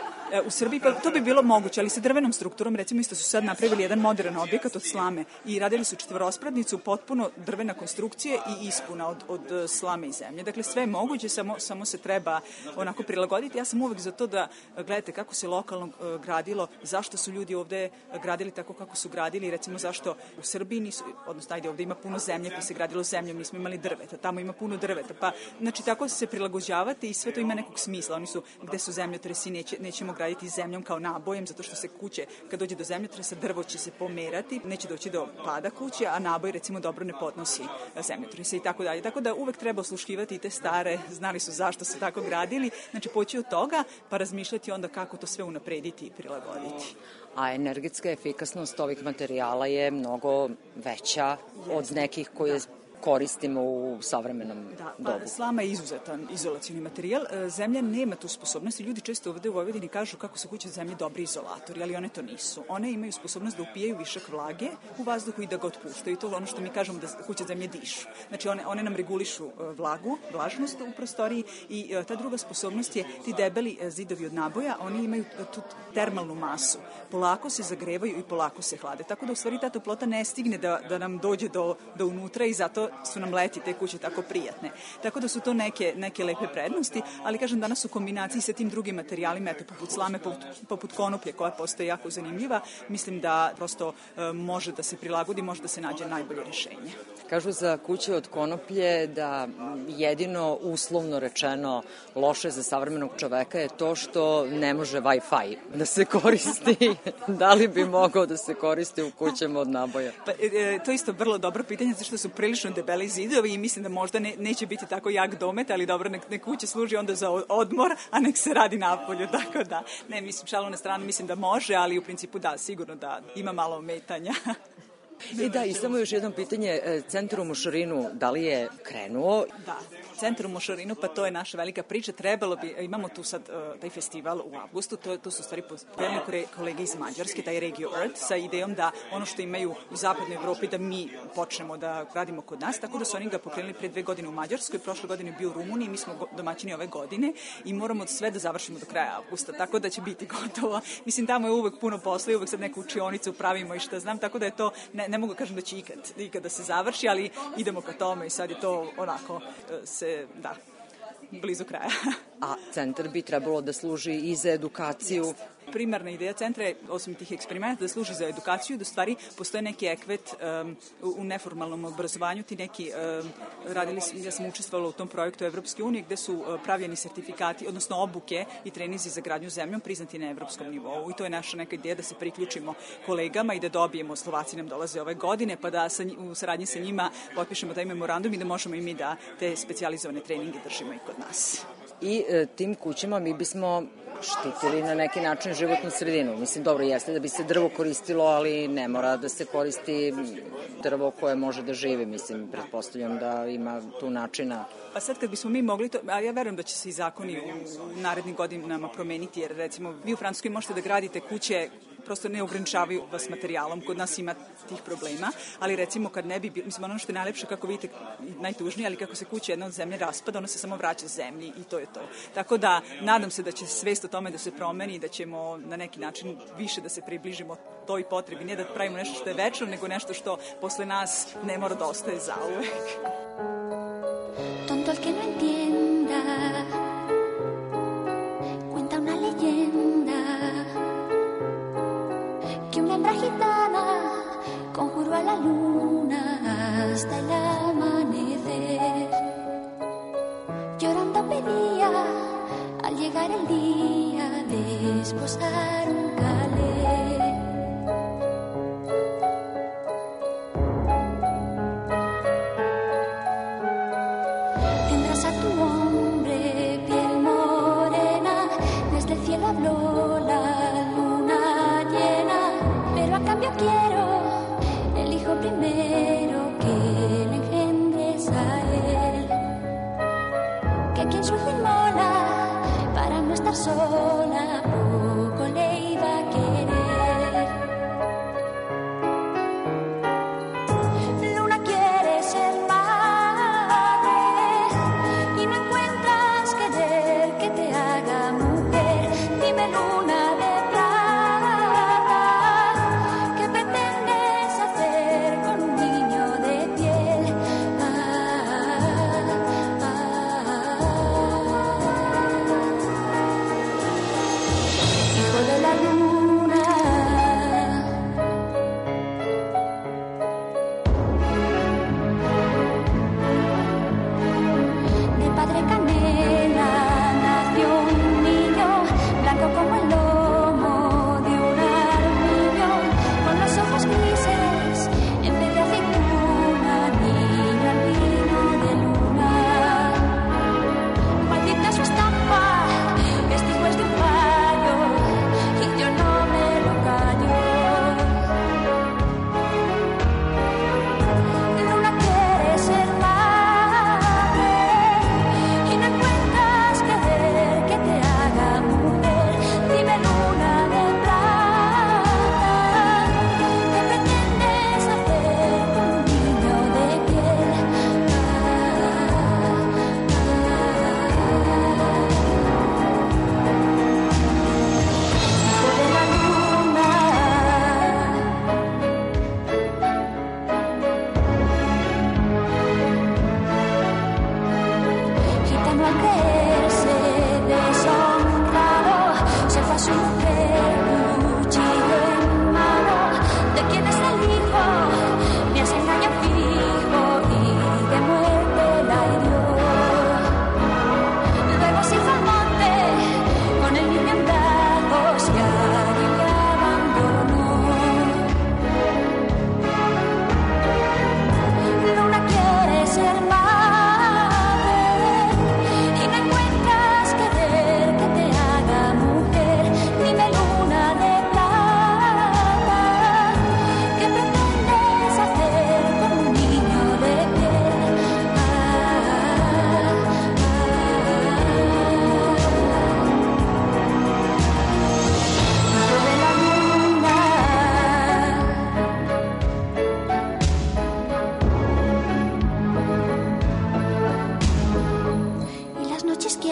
u Srbiji pa to bi bilo moguće, ali sa drvenom strukturom, recimo isto su sad napravili jedan modern objekat od slame i radili su četvorospratnicu, potpuno drvena konstrukcije i ispuna od, od slame i zemlje. Dakle, sve je moguće, samo, samo se treba onako prilagoditi. Ja sam uvek za to da gledate kako se lokalno gradilo, zašto su ljudi ovde gradili tako kako su gradili, recimo zašto u Srbiji nisu, odnosno ajde ovde ima puno zemlje pa se gradilo zemljom, nismo imali drveta, tamo ima puno drveta, pa znači tako se prilagođavate i sve to ima nekog smisla. Oni su, gde su zemljotresi, neće, nećemo graditi zemljom kao nabojem, zato što se kuće, kad dođe do zemljotresa, drvo će se pomerati, neće doći do pada kuće, a naboj recimo dobro ne podnosi zemljotrese i tako dalje. Tako da uvek treba osluškivati i te stare, znali su zašto su tako gradili, znači poći od toga pa razmišljati onda kako to sve unaprediti i prilagoditi. A energetska efikasnost ovih materijala je mnogo veća od nekih koje koristimo u savremenom da, dobu. Pa, slama je izuzetan izolacioni materijal. Zemlja nema tu sposobnost i ljudi često ovde u Vojvodini kažu kako su kuće zemlje dobri izolatori, ali one to nisu. One imaju sposobnost da upijaju višak vlage u vazduhu i da ga otpuštaju. To je ono što mi kažemo da kuće zemlje dišu. Znači one, one nam regulišu vlagu, vlažnost u prostoriji i ta druga sposobnost je ti debeli zidovi od naboja, oni imaju tu termalnu masu. Polako se zagrevaju i polako se hlade. Tako da u stvari ta toplota ne stigne da, da nam dođe do, do unutra i zato su nam leti te kuće tako prijatne. Tako da su to neke, neke lepe prednosti, ali kažem danas u kombinaciji sa tim drugim materijalima, eto poput slame, poput, poput konoplje koja postaje jako zanimljiva, mislim da prosto e, može da se prilagodi, može da se nađe najbolje rešenje. Kažu za kuće od konoplje da jedino uslovno rečeno loše za savremenog čoveka je to što ne može Wi-Fi da se koristi. Da li bi mogao da se koristi u kućama od naboja? Pa, e, to je isto vrlo dobro pitanje, zato što su prilično debeli zidovi i mislim da možda ne, neće biti tako jak domet, ali dobro, nek, nek kuće služi onda za odmor, a nek se radi napolju, tako da, ne, mislim, šalu na stranu, mislim da može, ali u principu da, sigurno da ima malo ometanja. I da, i samo još jedno pitanje, centar u Mošarinu, da li je krenuo? Da, centar u Mošarinu, pa to je naša velika priča, trebalo bi, imamo tu sad uh, taj festival u avgustu, to, to su stvari pojavljeni kolege iz Mađarske, taj Regio Earth, sa idejom da ono što imaju u zapadnoj Evropi, da mi počnemo da radimo kod nas, tako da su oni ga pokrenuli pre dve godine u Mađarskoj, prošle godine je bio u Rumuniji, mi smo domaćini ove godine i moramo sve da završimo do kraja avgusta, tako da će biti gotovo. Mislim, tamo je uvek puno posla i uvek sad neku učionicu pravimo i šta znam, tako da je to, ne, ne mogu kažem da će ikad, ikad da se završi, ali idemo ka tome i sad je to onako se, da, blizu kraja. A centar bi trebalo da služi i za edukaciju? Primarna ideja centra je, osim tih eksperimenta, da služi za edukaciju, da stvari postoje neki ekvet um, u neformalnom obrazovanju, ti neki, um, radili smo, ja sam učestvovala u tom projektu Evropske unije, gde su uh, pravljeni sertifikati, odnosno obuke i trenizi za gradnju zemljom priznati na evropskom nivou i to je naša neka ideja da se priključimo kolegama i da dobijemo, Slovaci nam dolaze ove godine, pa da sa, u saradnji sa njima potpišemo taj memorandum i da možemo i mi da te specijalizovane treninge držimo i kod nas. I e, tim kućama mi bismo štitili na neki način životnu sredinu. Mislim, dobro, jeste da bi se drvo koristilo, ali ne mora da se koristi drvo koje može da živi. Mislim, pretpostavljam da ima tu načina. Pa sad kad bismo mi mogli to, a ja verujem da će se i zakoni u narednim godinama promeniti, jer recimo vi u Francuskoj možete da gradite kuće prosto ne ograničavaju vas materijalom, kod nas ima tih problema, ali recimo kad ne bi, mislim ono što je najlepše kako vidite, najtužnije, ali kako se kuća jedna od zemlje raspada, ona se samo vraća zemlji i to je to. Tako da nadam se da će svest o tome da se promeni i da ćemo na neki način više da se približimo toj potrebi, ne da pravimo nešto što je večno, nego nešto što posle nas ne mora da ostaje zauvek. Tonto el que no entienda, cuenta una leyenda que una hembra gitana conjuró a la luna hasta el amanecer. Llorando pedía al llegar el día de esposar un calé. Tendrás a tu hombre piel morena, desde el cielo habló la luna llena, pero a cambio quiero el hijo primero que le engendres a él, que quien su inmola para no estar sola poco le iba a querer. Luna quiere ser madre y no encuentras querer que te haga mujer. Dime, luna de plata, ¿qué pretendes hacer con un niño de piel? Ah, ah, ah.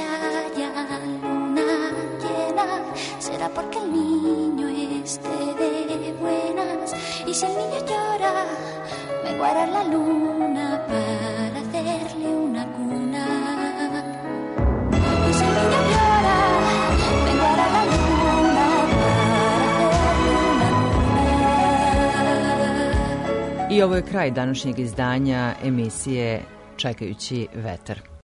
haya luna llena, será porque el niño esté de buenas. Y si el niño llora, vengo a arar la luna para hacerle una cuna. Y si el niño llora, vengo a arar la luna para hacerle una cuna. I ovo je kraj današnjeg izdanja emisije Čekajući vetar.